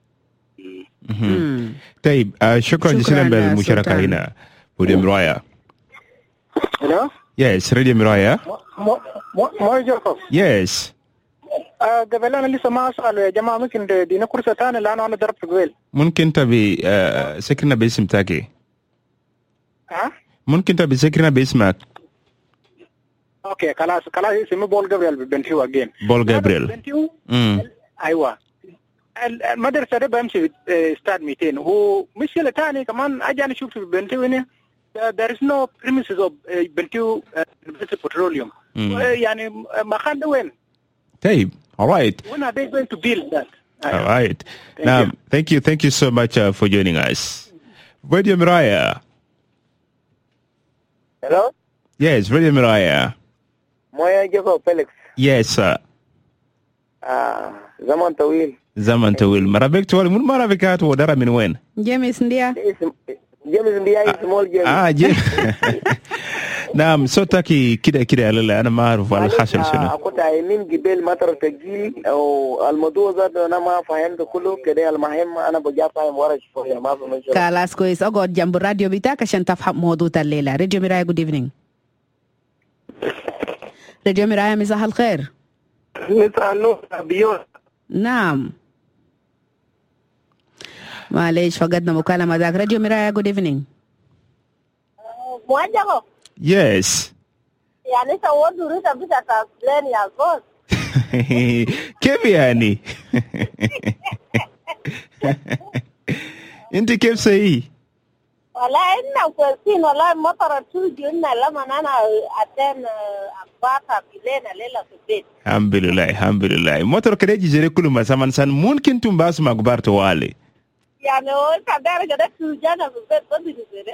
طيب شكرا جزيلا بالمشاركة هنا راديو مرايا.
Hello?
Yes, راديو مرايا.
موجود.
Yes.
قبل أنا لسه ما أسأل يا جماعة ممكن دينا كورسة ثانية لأنه أنا ضربت قبل.
ممكن تبي سكرنا باسم تاكي. ممكن تبي سكرنا باسمك.
اوكي خلاص اسمه بول جابريل بنتيو اجين.
بول جابريل.
بنتيو. ايوه. المدرسة ده بمشي ستاد 200 هو مشكلة ثانية كمان أجاني شفت في بنتيو هنا there is no premises of بنتيو petroleum. يعني مكان ده وين؟
طيب. All right.
When are they going to build that?
All right. Now, thank you so much for joining us. Radio Miraya.
Hello?
Yes, Radio Miraya.
Moya Jacob Felix.
Yes, sir.
زمان طويل.
زمن طويل. مرابك طويل. من مرابكات ودرا من وين؟
جيمس نديا.
جيمس نديا اسمول جيمس.
جيمس. نعم صوتك كده لا أنا ما أعرف الحشر شنو.
كنت عايمين قبل مطر تجيل أو الموضوع ذات أنا ما فهمت كله كده المهم أنا بجا فاهم ورا شوية ما فهمت.
خلاص كويس أقعد جنب الراديو بتاعك عشان تفهم موضوع الليلة. راديو مرايا good evening. راديو مرايا مساء الخير.
مساء النور بيون.
نعم. معليش فقدنا مكالمة ذاك. راديو مرايا good evening.
موجهه.
Yes.
يعني سووا دروس بس أتابلين يا بوس.
كيف يعني؟ أنت كيف سيء؟
والله إننا كويسين والله مطر توجي إننا لما أنا أتين أخبارها بلينا ليلة في البيت.
الحمد لله مطر كده يجري كل ما سمان سان ممكن تنباس ما أخبار توالي.
يعني هو كده كده توجينا في البيت بدي نزيره.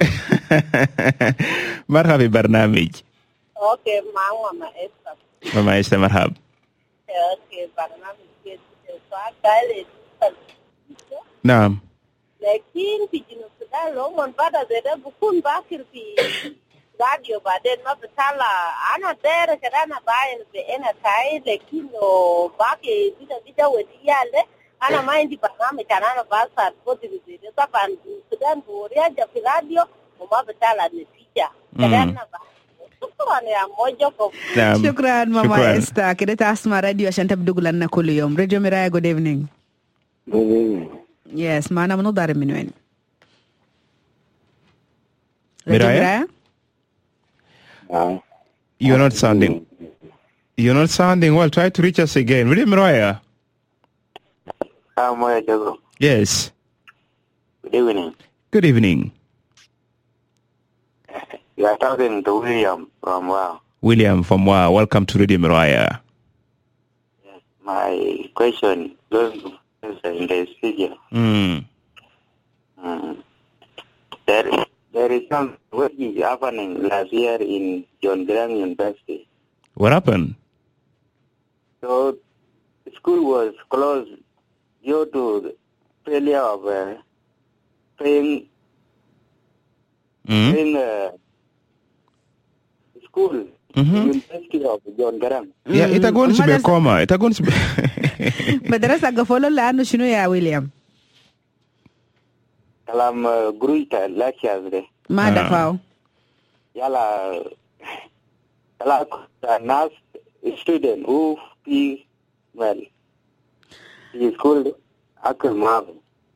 مرحبا برنامج.
اوكي مع
ماما إستا مرحبا.
اوكي برنامج سؤال
نعم.
لكن في جنوب السودان لو من بعد زي بكون باكر في راديو بعدين ما بتطلع أنا داير كده أنا باين بأنا تاي لكن لو باكي بيدا وديالة أنا ما عندي برنامج أنا باسر بدي بزيد طبعا السودان بوريا جا في راديو وما بتطلع نتيجة كده أنا شكرا يا موجكم.
شكرا ماما إستا كده تسمع راديو عشان تبدو لنا كل يوم. راديو مرايا good evening. Yes, معنا منو ضارب من وين؟
مرايا? You're not sounding well. Try to reach us again. Radio Miraya.
Moya Jago.
Yes.
Good evening.
Good evening.
You are talking to William from Wow.
William from Wow. Welcome to Radio Miraya.
Yes, my question goes to in the studio.
There is some what is happening last year in John Graham University.
What happened?
So the school was closed due to the failure of paying school. University of John Graham.
Yeah, it's going to be a coma. It's going to be.
Madrasa gafolo la anu shinu ya William.
Kalam gruita lectures de.
Ma dafao.
Yala nas student who is well. He is called Akil Mav.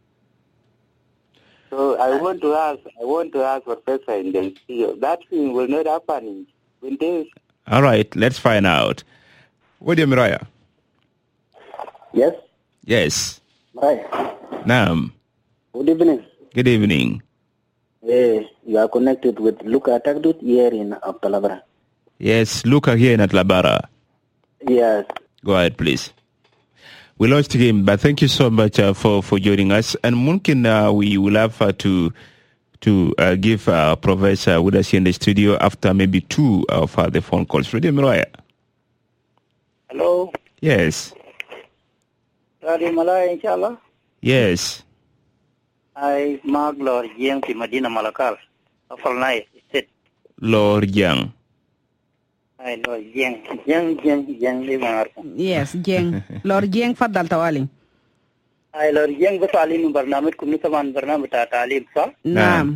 So I want to ask Professor in the studio. That thing will not happen in days.
All right, let's find out. William Raya.
Yes.
Yes.
Hi.
Naam.
Good evening.
Good evening.
You are connected with Luca Tagdut here in Atlabara.
Yes, Luca here in Atlabara.
Yes.
Go ahead, please. We lost him, but thank you so much for joining us. And Mumkin, we will have to give Professor with us here in the studio after maybe 2 of the phone calls. Radio Miraya.
Hello.
Yes.
Radio Malaya, inshallah.
Yes.
I Mark Lord Yang di Madina Malakal. Afalnai State.
Lord Yang.
I Lord Yang Limar.
Yes, Yang. Lord Yang Fadal Tawali.
I Lord Yang Basalim Barnamit Kumitaman Barnamit Atalim Sa.
Naam.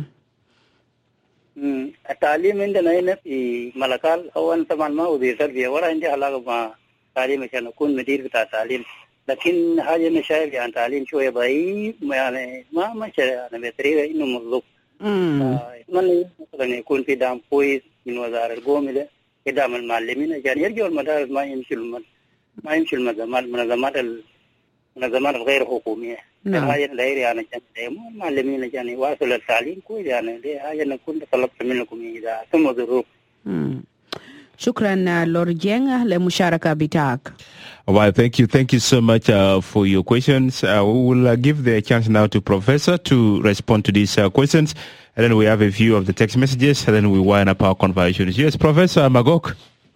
Atalim in the nine Malakal, Awan Samanma, with the Serbia, what in the Halagama, Talim and Kun Medir with Atalim. Lakin Hajan Shai and Talim Shoya Bai, Mama Shara, and Metri in Muzuk. Money, Kun Pidam Pois, in Wazar Gomile, Edam and Malimina, Janir, Madar, my insulman, Manazamatal. Nazaman of Gair Hokumia. Hayan Laria and Malimina Jani was a Salim, Kuyan, they Hayan Kunda Salapamilakumi, some of the roof.
Shukran Lord Yang le Musharaka Bitak.
Well, thank you so much for your questions. We will give the chance now to Professor to respond to these questions, and then we have a view of the text messages, and then we wind up our conversations. Yes, Professor Magok.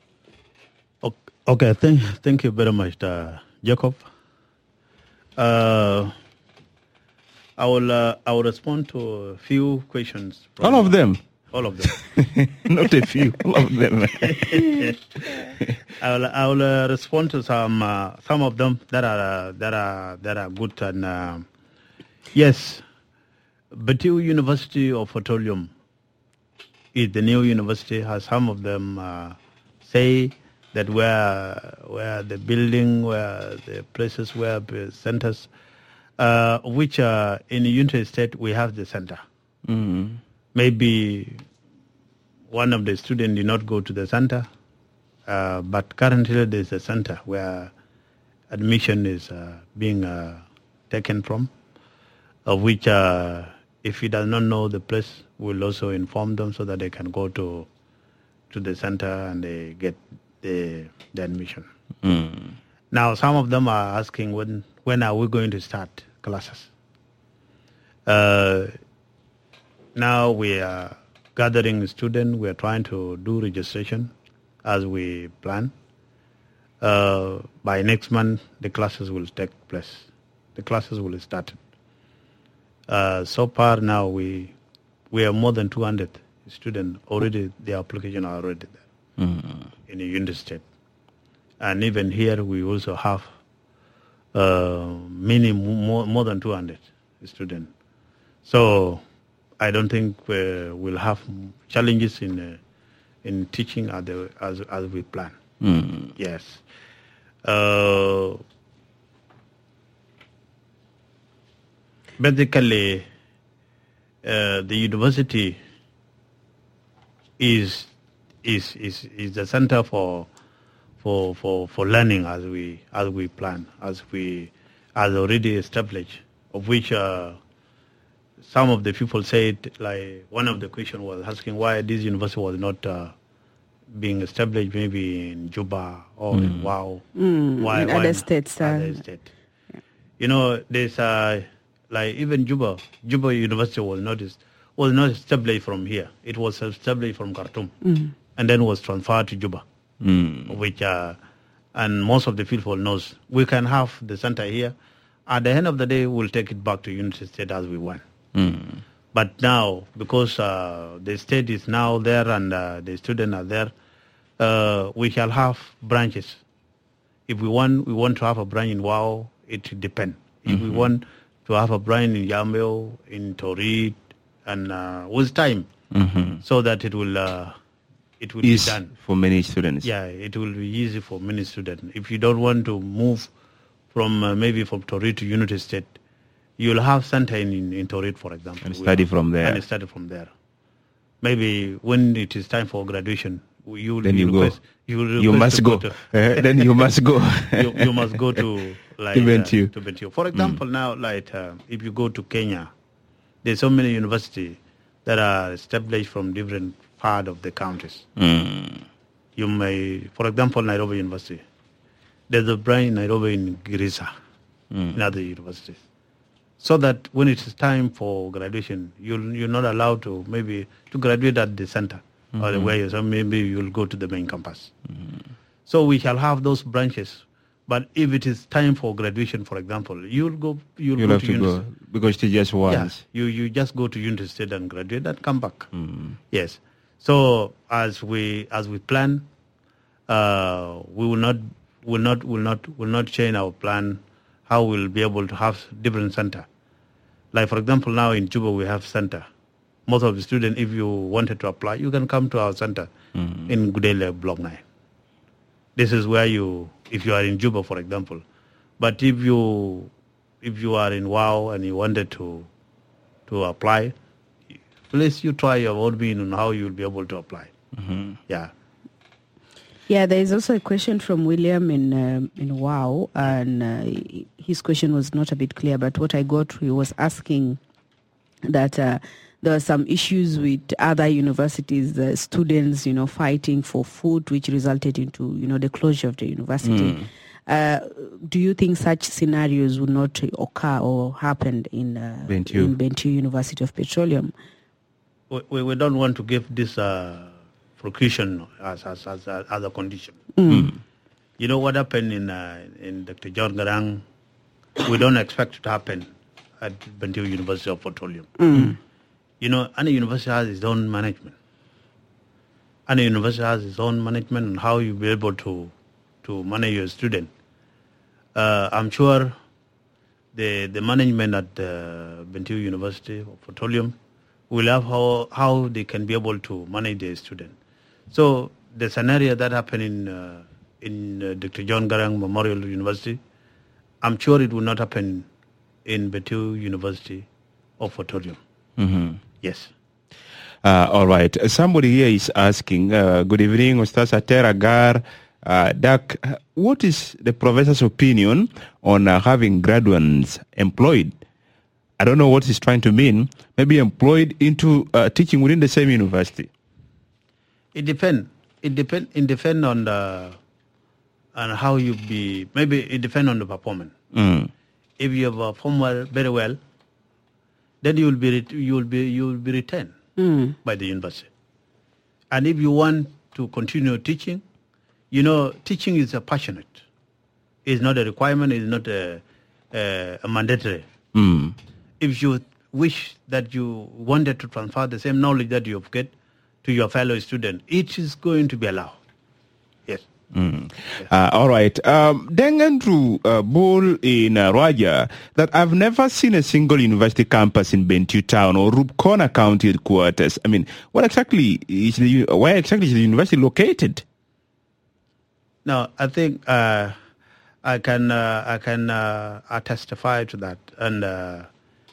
Okay, thank you very much, Jacob. I will respond to a few questions.
All of them.
All of them.
Not a few. All of them.
I will respond to some of them that are good. And yes, Batiu University of Petroleum is the new university. Has some of them say that where the building, where the places, where the centers, which in the United States we have the center.
Mm-hmm.
Maybe one of the students did not go to the center, but currently there's a center where admission is being taken from, of which if he does not know the place, we'll also inform them so that they can go to the center and they get the admission.
Mm.
Now, some of them are asking when are we going to start classes? Now we are gathering students. We are trying to do registration as we plan. By next month, the classes will take place. The classes will start. So far now, we have more than 200 students already. The application are already there.
Mm-hmm.
In the United States. And even here we also have more than 200 students. So I don't think we'll have challenges in teaching as we plan.
Mm.
Yes. Basically, the university is the center for learning as we plan, as already established, of which some of the people said, like one of the questions was asking why this university was not being established maybe in Juba or in Wau.
Why other states?
Other state. You know, there's like even Juba University was not established from here. It was established from Khartoum, and then was transferred to Juba, which and most of the people knows we can have the center here. At the end of the day, we'll take it back to Unity State as we want. But now, because the state is now there and the students are there, we shall have branches. If we want to have a branch in Wau, it depends. If we want to have a branch in Yambio, in Torit, and with time, so that it will be done
for many students.
Yeah, it will be easy for many students. If you don't want to move from maybe from Torit to Unity State, you'll have center in Torit, for example,
and study from there.
And study from there. Maybe when it is time for graduation, you
must go. Then you must go.
You must go to Bentiu. For example, now if you go to Kenya, there's so many universities that are established from different part of the countries. You may, for example, Nairobi University. There's a branch in Nairobi in Garissa, in other universities. So that when it is time for graduation, you're not allowed to graduate at the center or where you, so maybe you'll go to the main campus. So we shall have those branches. But if it is time for graduation, for example, you'll go to Unity
because it is just once.
Yeah, you just go to Unity State and graduate and come back. Yes. So as we plan, we will not change our plan. How we'll be able to have different center. Like for example, now in Juba we have center. Most of the students, if you wanted to apply, you can come to our center in Gudele Block 9. This is where if you are in Juba, for example. But if you are in Wau and you wanted to apply, please you try your own means on how you'll be able to apply. Yeah.
Yeah, there is also a question from William in Wau, and his question was not a bit clear, but what I got, he was asking that there were some issues with other universities, the students, fighting for food, which resulted into, the closure of the university. Do you think such scenarios would not occur or happen in Bentiu University of Petroleum?
We don't want to give this precaution as a condition. You know what happened in Dr. John Garang? We don't expect it to happen at Bentiu University of Petroleum. Any university has its own management. Any university has its own management on how you be able to manage your student. I'm sure the management at Bentiu University of Petroleum will have how they can be able to manage their student. So the scenario that happened in Dr. John Garang Memorial University, I'm sure it will not happen in Bentiu University of Petroleum. Yes.
All right. Somebody here is asking, good evening, Ustaz Atera Gar. Dak, what is the professor's opinion on having graduates employed? I don't know what he's trying to mean. Maybe employed into teaching within the same university.
It depends. It depends on how you be. Maybe it depends on the performance. If you have performed very well, then you will be retained by the university. And if you want to continue teaching, teaching is a passionate. It's not a requirement. It's not a mandatory. If you wish that you wanted to transfer the same knowledge that you have got to your fellow student, it is going to be allowed. Yes.
All right. Andrew Bull in Raja, that I've never seen a single university campus in Bentiu Town or Rubicona County headquarters. I mean, where exactly is the university located?
No, I think I can testify to that. And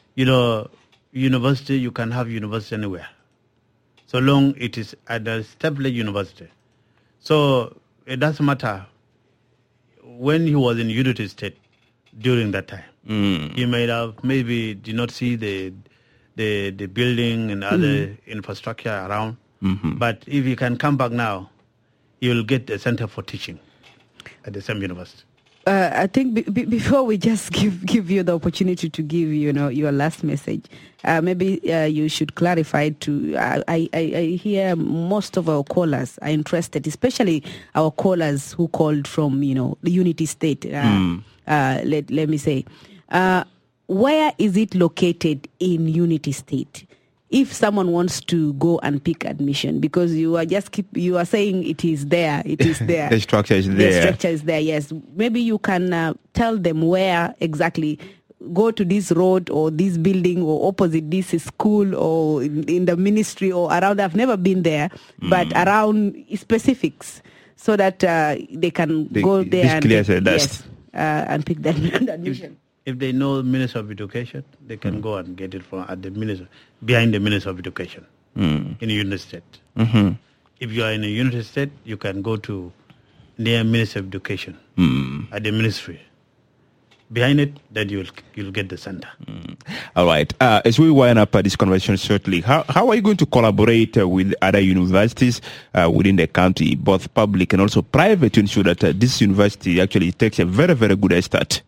university, you can have university anywhere, so long it is at an established university. So it doesn't matter when he was in Unity State during that time. He maybe did not see the building and other infrastructure around. But if you can come back now, you'll get a center for teaching at the same university.
I think before we just give you the opportunity to give, your last message, maybe you should clarify to, I hear most of our callers are interested, especially our callers who called from, the Unity State, let me say. Where is it located in Unity State? If someone wants to go and pick admission, because you are saying it is there.
The structure is there.
The structure is there, yes. Maybe you can tell them where exactly. Go to this road or this building or opposite this school or in the ministry or around. I've never been there, but around specifics so that they can go there and pick that admission.
If they know the Minister of Education, they can go and get it behind the Minister of Education in a Unity State.
Mm-hmm.
If you are in a Unity State, you can go to near Minister of Education at the ministry. Behind it, then you'll get the center.
All right. As we wind up this conversation shortly, how are you going to collaborate with other universities within the country, both public and also private, to ensure that this university actually takes a very, very good start?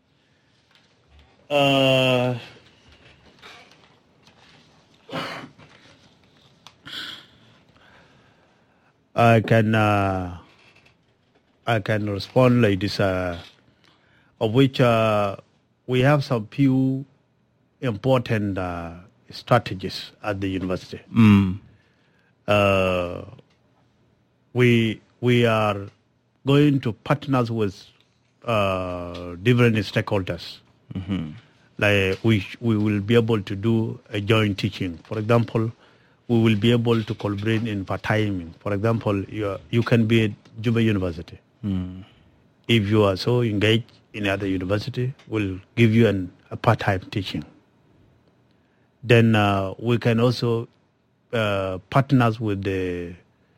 I can respond like this, of which we have some few important strategies at the university. We are going to partner with different stakeholders.
Mm-hmm.
Like we will be able to do a joint teaching. For example, we will be able to collaborate in part-timing. For example, you can be at Juba University. If you are so engaged in other university, we'll give you a part-time teaching. Then we can also partners with the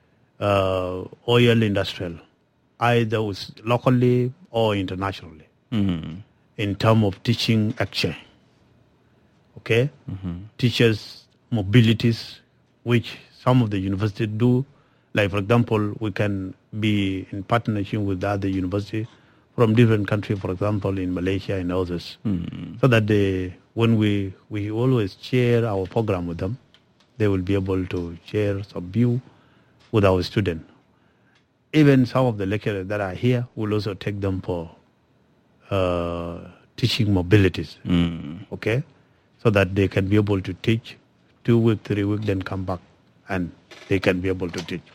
oil industrial, either locally or internationally. In terms of teaching action, okay? Teachers' mobilities, which some of the universities do. Like, for example, we can be in partnership with other universities from different countries, for example, in Malaysia and others, so that when we always share our program with them, they will be able to share some view with our students. Even some of the lecturers that are here will also take them for teaching mobilities, okay? So that they can be able to teach 2 weeks, 3 weeks, then come back and they can be able to teach.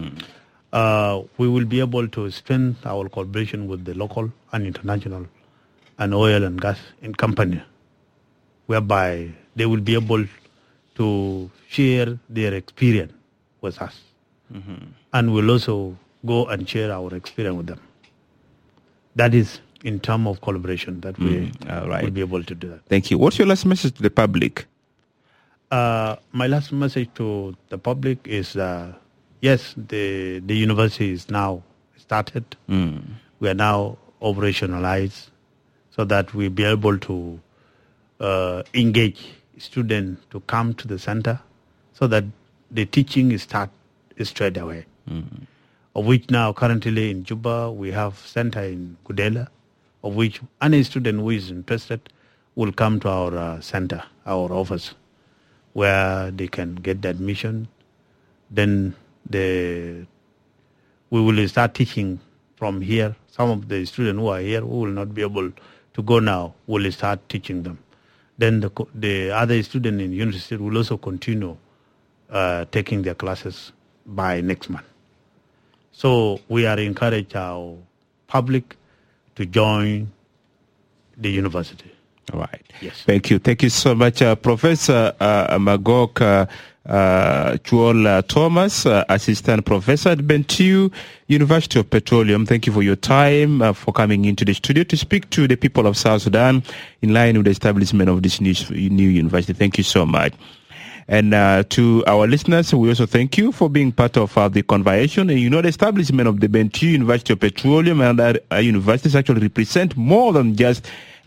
We will be able to strengthen our collaboration with the local and international and oil and gas company, whereby they will be able to share their experience with us. And we'll also go and share our experience with them. That is in terms of collaboration that we will be able to do that.
Thank you. What's your last message to the public?
My last message to the public is, yes, the university is now started. We are now operationalized so that we'll be able to engage students to come to the center so that the teaching is start straight away. Of which now currently in Juba we have center in Kudela, of which any student who is interested will come to our center, our office, where they can get the admission. Then we will start teaching from here. Some of the students who are here who will not be able to go now will start teaching them. Then the other students in university will also continue taking their classes by next month. So we are encouraging our public to join the university.
All right.
Yes.
Thank you. Thank you so much, Professor Magog Chuol Thomas, Assistant Professor at Bentiu University of Petroleum. Thank you for your time, for coming into the studio to speak to the people of South Sudan in line with the establishment of this new university. Thank you so much. And to our listeners, we also thank you for being part of the conversation. And the establishment of the Bentiu University of Petroleum and other universities actually represent more than just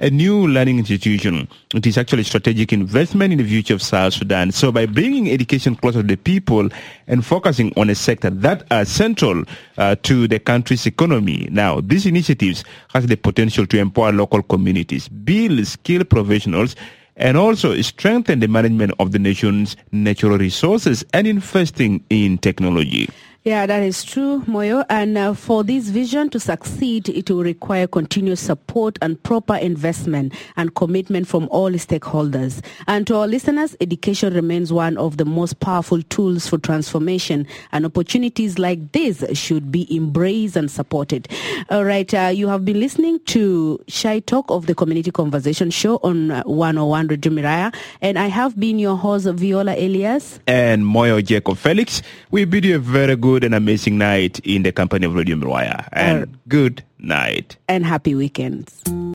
a new learning institution. It is actually strategic investment in the future of South Sudan. So by bringing education closer to the people and focusing on a sector that are central to the country's economy, now these initiatives has the potential to empower local communities, build skilled professionals, and also strengthen the management of the nation's natural resources and investing in technology.
Yeah, that is true, Moyo. And for this vision to succeed, it will require continuous support and proper investment and commitment from all stakeholders. And to our listeners, education remains one of the most powerful tools for transformation, and opportunities like this should be embraced and supported. All right, you have been listening to Shy Talk of the Community Conversation Show on 101 Radio Miraya, and I have been your host, Viola Elias.
And Moyo Jacob Felix. We bid you a very good and amazing night in the company of Radio Miraya. And good night.
And happy weekends.